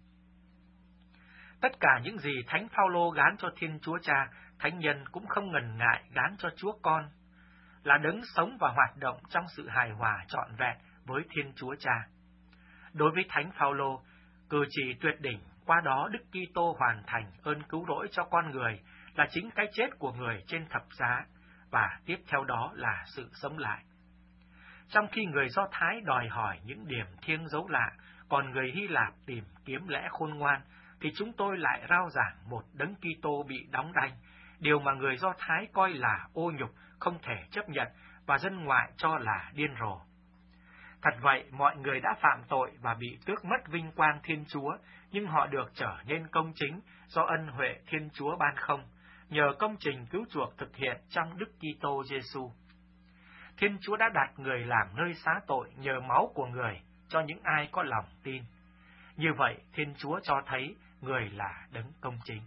Tất cả những gì Thánh Phaolô gán cho Thiên Chúa Cha, thánh nhân cũng không ngần ngại gán cho Chúa Con, là đấng sống và hoạt động trong sự hài hòa trọn vẹn với Thiên Chúa Cha. Đối với Thánh Phaolô, cử chỉ tuyệt đỉnh qua đó Đức Kitô hoàn thành ơn cứu rỗi cho con người là chính cái chết của người trên thập giá, và tiếp theo đó là sự sống lại. Trong khi người Do Thái đòi hỏi những điểm thiêng dấu lạ, còn người Hy Lạp tìm kiếm lẽ khôn ngoan, thì chúng tôi lại rao giảng một đấng Kitô bị đóng đanh, điều mà người Do Thái coi là ô nhục, không thể chấp nhận, và dân ngoại cho là điên rồ. Thật vậy, mọi người đã phạm tội và bị tước mất vinh quang Thiên Chúa, nhưng họ được trở nên công chính do ân huệ Thiên Chúa ban không, nhờ công trình cứu chuộc thực hiện trong Đức Kitô Giêsu. Thiên Chúa đã đặt người làm nơi xá tội nhờ máu của người cho những ai có lòng tin. Như vậy, Thiên Chúa cho thấy người là đấng công chính.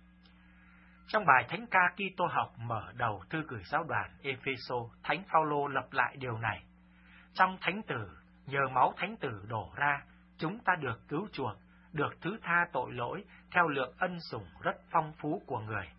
Trong bài Thánh ca Kitô học mở đầu thư gửi giáo đoàn Epheso, Thánh Phaolô lập lại điều này. Trong Thánh Tử, nhờ máu Thánh Tử đổ ra, chúng ta được cứu chuộc, được thứ tha tội lỗi theo lượng ân sủng rất phong phú của người.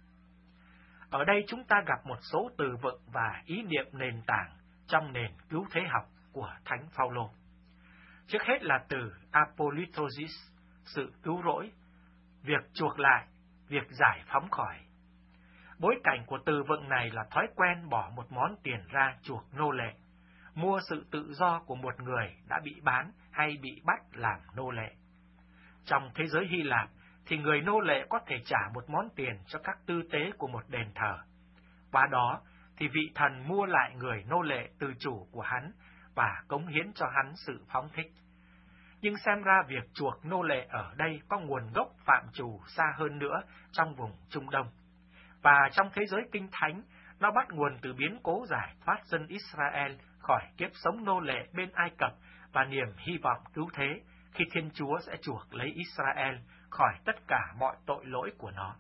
Ở đây chúng ta gặp một số từ vựng và ý niệm nền tảng trong nền cứu thế học của Thánh Phaolô. Trước hết là từ apolitosis, sự cứu rỗi, việc chuộc lại, việc giải phóng khỏi. Bối cảnh của từ vựng này là thói quen bỏ một món tiền ra chuộc nô lệ, mua sự tự do của một người đã bị bán hay bị bắt làm nô lệ. Trong thế giới Hy Lạp, thì người nô lệ có thể trả một món tiền cho các tư tế của một đền thờ. Qua đó, thì vị thần mua lại người nô lệ từ chủ của hắn và cống hiến cho hắn sự phóng thích. Nhưng xem ra việc chuộc nô lệ ở đây có nguồn gốc phạm trù xa hơn nữa trong vùng Trung Đông. Và trong thế giới Kinh Thánh, nó bắt nguồn từ biến cố giải thoát dân Israel khỏi kiếp sống nô lệ bên Ai Cập và niềm hy vọng cứu thế khi Thiên Chúa sẽ chuộc lấy Israel khỏi tất cả mọi tội lỗi của nó.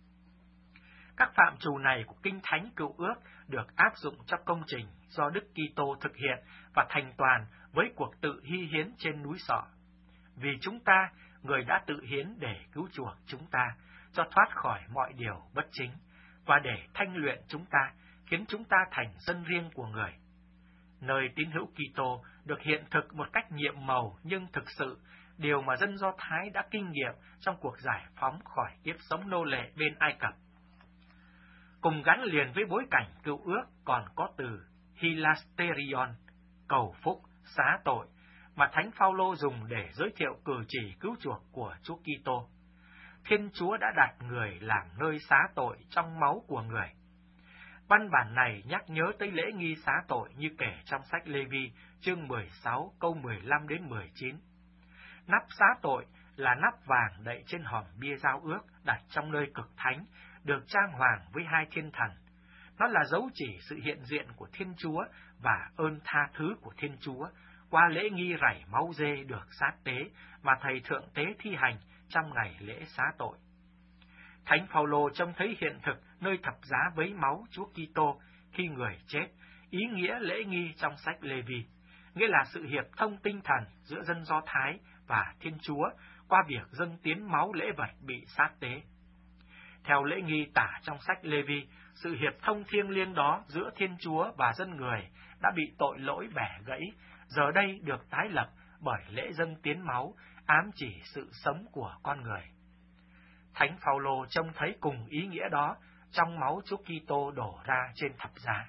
Các phạm trù này của Kinh Thánh Cựu Ước được áp dụng cho công trình do Đức Kitô thực hiện và thành toàn với cuộc tự hy hiến trên núi Sọ. Vì chúng ta, người đã tự hiến để cứu chuộc chúng ta, cho thoát khỏi mọi điều bất chính, và để thanh luyện chúng ta, khiến chúng ta thành dân riêng của người. nơi tín hữu Kitô được hiện thực một cách nhiệm màu nhưng thực sự, điều mà dân Do Thái đã kinh nghiệm trong cuộc giải phóng khỏi kiếp sống nô lệ bên Ai Cập. Cùng gắn liền với bối cảnh cựu ước còn có từ hilasterion, cầu phúc, xá tội, mà Thánh Phaolô dùng để giới thiệu cử chỉ cứu chuộc của Chúa Kitô. Thiên Chúa đã đặt người làm nơi xá tội trong máu của người. Văn bản này nhắc nhớ tới lễ nghi xá tội như kể trong sách Lê-vi, chương 16, câu 15 đến 19. Nắp xá tội là nắp vàng đậy trên hòm bia giao ước đặt trong nơi cực thánh, được trang hoàng với hai thiên thần. Nó là dấu chỉ sự hiện diện của Thiên Chúa và ơn tha thứ của Thiên Chúa qua lễ nghi rảy máu dê được sát tế mà thầy thượng tế thi hành trong ngày lễ xá tội. Thánh Phaolô trông thấy hiện thực nơi thập giá vấy máu Chúa Kitô khi người chết, ý nghĩa lễ nghi trong sách Lê-vi, nghĩa là sự hiệp thông tinh thần giữa dân Do Thái và Thiên Chúa qua việc dâng tiến máu lễ vật bị sát tế. Theo lễ nghi tả trong sách Lê-vi, sự hiệp thông thiêng liêng đó giữa Thiên Chúa và dân người đã bị tội lỗi bẻ gãy, giờ đây được tái lập bởi lễ dâng tiến máu, ám chỉ sự sống của con người. Thánh Phaolô trông thấy cùng ý nghĩa đó trong máu Chúa Kitô đổ ra trên thập giá.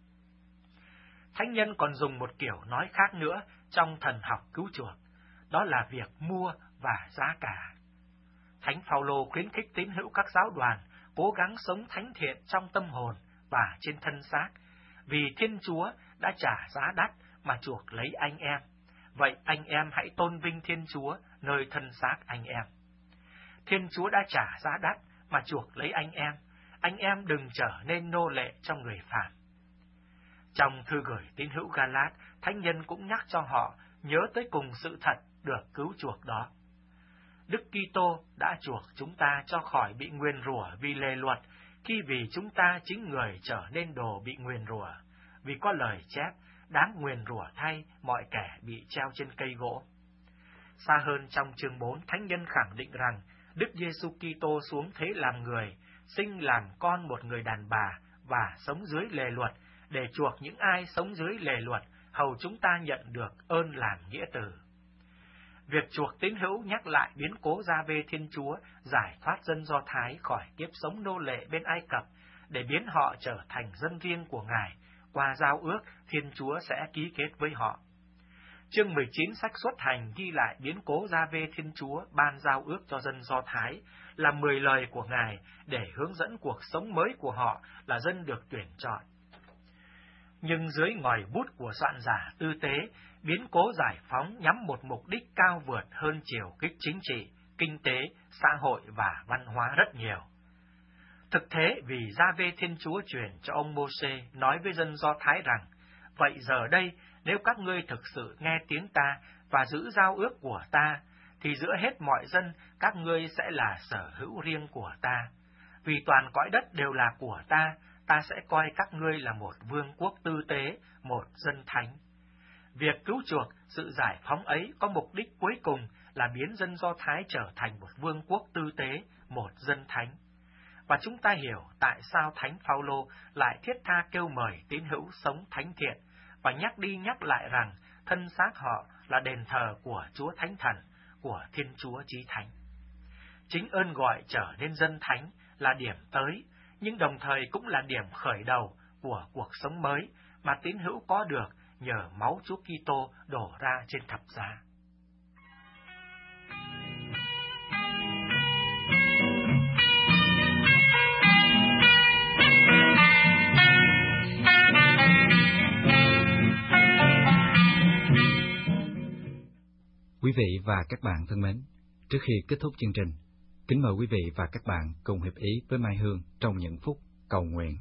Thánh nhân còn dùng một kiểu nói khác nữa trong thần học cứu chuộc, đó là việc mua và giá cả. Thánh Phaolô khuyến khích tín hữu các giáo đoàn cố gắng sống thánh thiện trong tâm hồn và trên thân xác, vì Thiên Chúa đã trả giá đắt mà chuộc lấy anh em. Vậy anh em hãy tôn vinh Thiên Chúa nơi thân xác anh em. Thiên Chúa đã trả giá đắt mà chuộc lấy anh em đừng trở nên nô lệ trong người phàm. Trong thư gửi tín hữu Ga-lát, thánh nhân cũng nhắc cho họ nhớ tới cùng sự thật được cứu chuộc đó. Đức Kitô đã chuộc chúng ta cho khỏi bị nguyền rủa vì lề luật, khi vì chúng ta chính người trở nên đồ bị nguyền rủa, vì có lời chép, đáng nguyền rủa thay mọi kẻ bị treo trên cây gỗ. Xa hơn trong chương 4, thánh nhân khẳng định rằng Đức Giêsu Kitô xuống thế làm người, sinh làm con một người đàn bà và sống dưới lề luật, để chuộc những ai sống dưới lề luật, hầu chúng ta nhận được ơn làm nghĩa tử. Việc chuộc tín hữu nhắc lại biến cố Gia-vê Thiên Chúa giải thoát dân Do Thái khỏi kiếp sống nô lệ bên Ai Cập, để biến họ trở thành dân riêng của Ngài. Qua giao ước, Thiên Chúa sẽ ký kết với họ. Chương 19 sách Xuất Hành ghi lại biến cố Gia-vê Thiên Chúa ban giao ước cho dân Do Thái, là 10 lời của Ngài để hướng dẫn cuộc sống mới của họ là dân được tuyển chọn. Nhưng dưới ngòi bút của soạn giả tư tế, biến cố giải phóng nhắm một mục đích cao vượt hơn chiều kích chính trị, kinh tế, xã hội và văn hóa rất nhiều. Thực thế, vì Gia-vê Thiên Chúa truyền cho ông Mô-sê nói với dân Do Thái rằng, vậy giờ đây, nếu các ngươi thực sự nghe tiếng ta và giữ giao ước của ta, thì giữa hết mọi dân, các ngươi sẽ là sở hữu riêng của ta. Vì toàn cõi đất đều là của ta, ta sẽ coi các ngươi là một vương quốc tư tế, một dân thánh. Việc cứu chuộc, sự giải phóng ấy có mục đích cuối cùng là biến dân Do Thái trở thành một vương quốc tư tế, một dân thánh. Và chúng ta hiểu tại sao Thánh Phaolô lại thiết tha kêu mời tín hữu sống thánh thiện, và nhắc đi nhắc lại rằng thân xác họ là đền thờ của Chúa Thánh Thần, của Thiên Chúa Chí Thánh. Chính ơn gọi trở nên dân thánh là điểm tới, nhưng đồng thời cũng là điểm khởi đầu của cuộc sống mới mà tín hữu có được nhờ máu Chúa Kitô đổ ra trên thập giá. Quý vị và các bạn thân mến, trước khi kết thúc chương trình, kính mời quý vị và các bạn cùng hiệp ý với Mai Hương trong những phút cầu nguyện.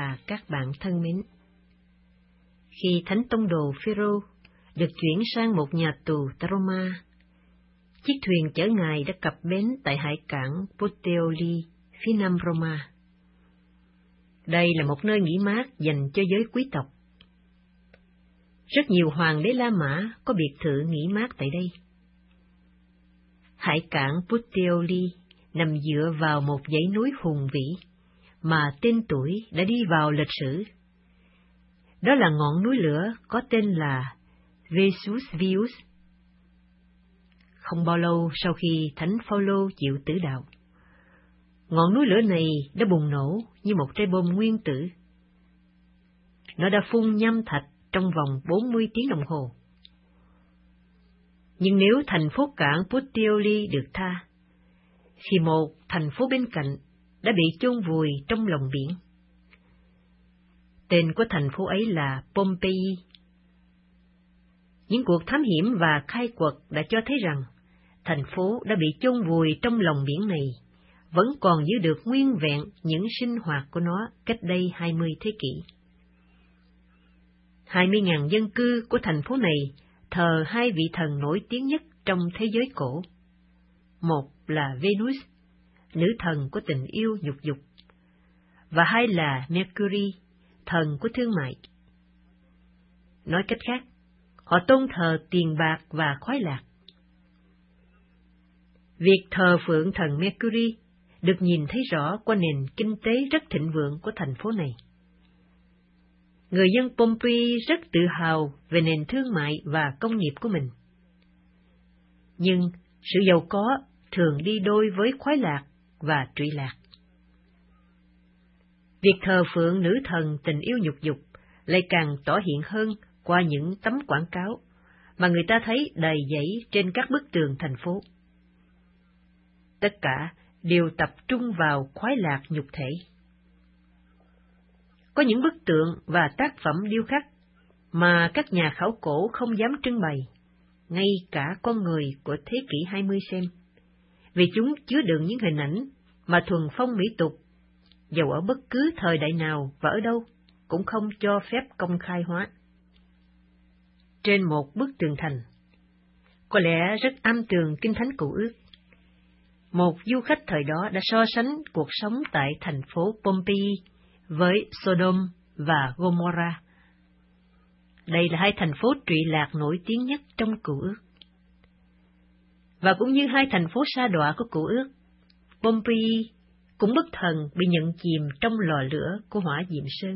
và các bạn thân mến, khi Thánh Tông đồ Phêrô được chuyển sang một nhà tù tại Roma, chiếc thuyền chở ngài đã cập bến tại hải cảng Puteoli, phía nam Roma. Đây là một nơi nghỉ mát dành cho giới quý tộc. Rất nhiều hoàng đế La Mã có biệt thự nghỉ mát tại đây. Hải cảng Puteoli nằm dựa vào một dãy núi hùng vĩ mà tên tuổi đã đi vào lịch sử. Đó là ngọn núi lửa có tên là Vesuvius. Không bao lâu sau khi Thánh Phaolô chịu tử đạo, ngọn núi lửa này đã bùng nổ như một trái bom nguyên tử. Nó đã phun nham thạch trong vòng 40 tiếng đồng hồ. Nhưng nếu thành phố cảng Puteoli được tha, thì một thành phố bên cạnh đã bị chôn vùi trong lòng biển. Tên của thành phố ấy là Pompeii. Những cuộc thám hiểm và khai quật đã cho thấy rằng thành phố đã bị chôn vùi trong lòng biển này vẫn còn giữ được nguyên vẹn những sinh hoạt của nó cách đây 20 thế kỷ. 20.000 dân cư của thành phố này thờ hai vị thần nổi tiếng nhất trong thế giới cổ. Một là Venus, nữ thần của tình yêu nhục dục, và hai là Mercury, thần của thương mại. Nói cách khác, họ tôn thờ tiền bạc và khoái lạc. Việc thờ phượng thần Mercury được nhìn thấy rõ qua nền kinh tế rất thịnh vượng của thành phố này. Người dân Pompeii rất tự hào về nền thương mại và công nghiệp của mình. Nhưng sự giàu có thường đi đôi với khoái lạc và trụy lạc. Việc thờ phượng nữ thần tình yêu nhục dục lại càng tỏ hiện hơn qua những tấm quảng cáo mà người ta thấy đầy dẫy trên các bức tường thành phố. Tất cả đều tập trung vào khoái lạc nhục thể. Có những bức tượng và tác phẩm điêu khắc mà các nhà khảo cổ không dám trưng bày, ngay cả con người của thế kỷ 20 xem, vì chúng chứa đựng những hình ảnh mà thuần phong mỹ tục, dầu ở bất cứ thời đại nào và ở đâu, cũng không cho phép công khai hóa. Trên một bức tường thành, có lẽ rất am tường Kinh Thánh Cựu Ước, một du khách thời đó đã so sánh cuộc sống tại thành phố Pompeii với Sodom và Gomorrah. Đây là hai thành phố trụy lạc nổi tiếng nhất trong Cựu Ước. Và cũng như hai thành phố sa đọa của Cựu Ước, Pompeii cũng bất thần bị nhận chìm trong lò lửa của hỏa diệm sơn.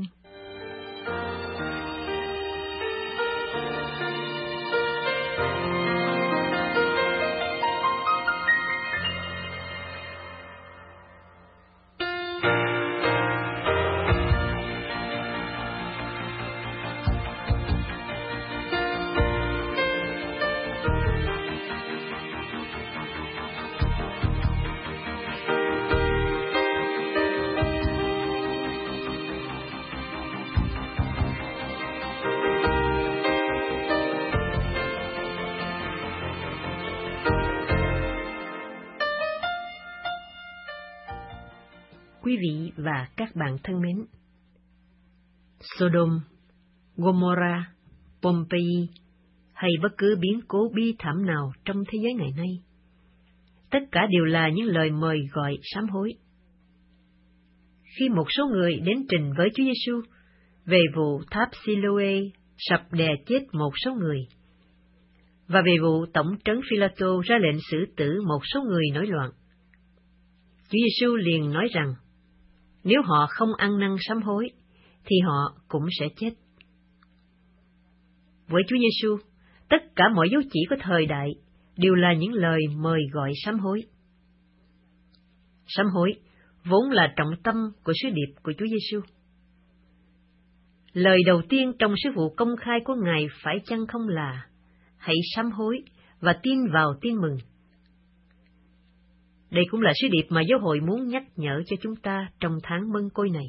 Quý vị và các bạn thân mến, Sodom, Gomorrah, Pompeii hay bất cứ biến cố bi thảm nào trong thế giới ngày nay, tất cả đều là những lời mời gọi sám hối. Khi một số người đến trình với Chúa Giêsu về vụ tháp Siloe sập đè chết một số người, và về vụ tổng trấn Phi-la-tô ra lệnh xử tử một số người nổi loạn, Chúa Giêsu liền nói rằng nếu họ không ăn năn sám hối, thì họ cũng sẽ chết. Với Chúa Giêsu, tất cả mọi dấu chỉ của thời đại đều là những lời mời gọi sám hối. Sám hối vốn là trọng tâm của sứ điệp của Chúa Giêsu. Lời đầu tiên trong sứ vụ công khai của Ngài phải chăng không là hãy sám hối và tin vào tin mừng. Đây cũng là sứ điệp mà giáo hội muốn nhắc nhở cho chúng ta trong tháng Mân Côi này.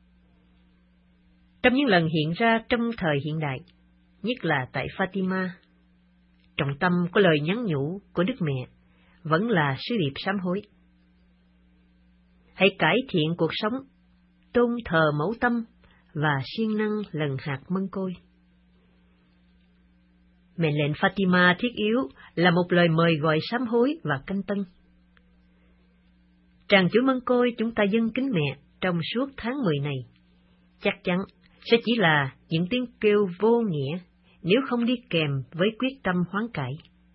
Trong những lần hiện ra trong thời hiện đại, nhất là tại Fatima, trọng tâm của lời nhắn nhủ của Đức Mẹ vẫn là sứ điệp sám hối. Hãy cải thiện cuộc sống, tôn thờ mẫu tâm và siêng năng lần hạt mân côi. Mệnh lệnh Fatima thiết yếu là một lời mời gọi sám hối và canh tân. Tràng chuỗi mân côi chúng ta dâng kính mẹ trong suốt tháng 10 này, chắc chắn sẽ chỉ là những tiếng kêu vô nghĩa nếu không đi kèm với quyết tâm hoán cải.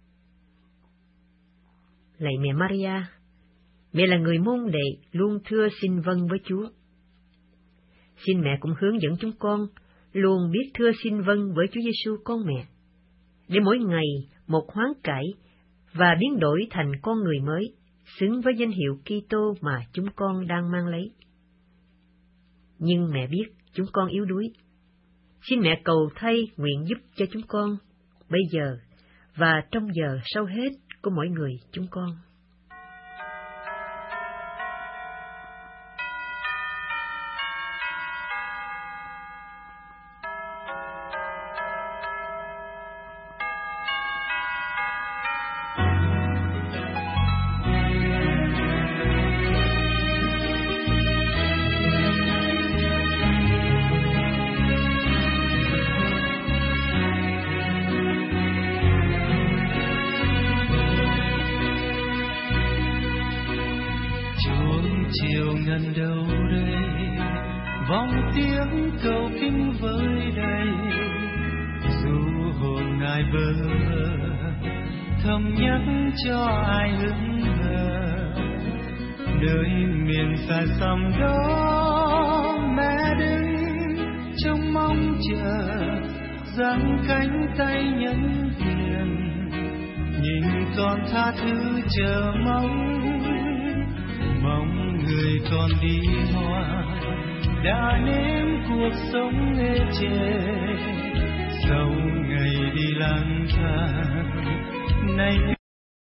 Lạy mẹ Maria, mẹ là người môn đệ luôn thưa xin vâng với Chúa. Xin mẹ cũng hướng dẫn chúng con luôn biết thưa xin vâng với Chúa Giêsu con mẹ, để mỗi ngày một hoán cải và biến đổi thành con người mới, xứng với danh hiệu Kitô mà chúng con đang mang lấy. Nhưng mẹ biết chúng con yếu đuối. Xin mẹ cầu thay nguyện giúp cho chúng con bây giờ và trong giờ sau hết của mỗi người chúng con. Chiều ngân đâu đây, vòng tiếng cầu kinh với đây, dù hồn ai bơ thầm nhắc cho ai hững hờ, nơi miền xa xăm đó mẹ đứng trông mong chờ, giang cánh tay nhấn hiền, nhìn con tha thứ chờ mong người còn đi hoa đã nếm cuộc sống ê chề, sau ngày đi lang thang nay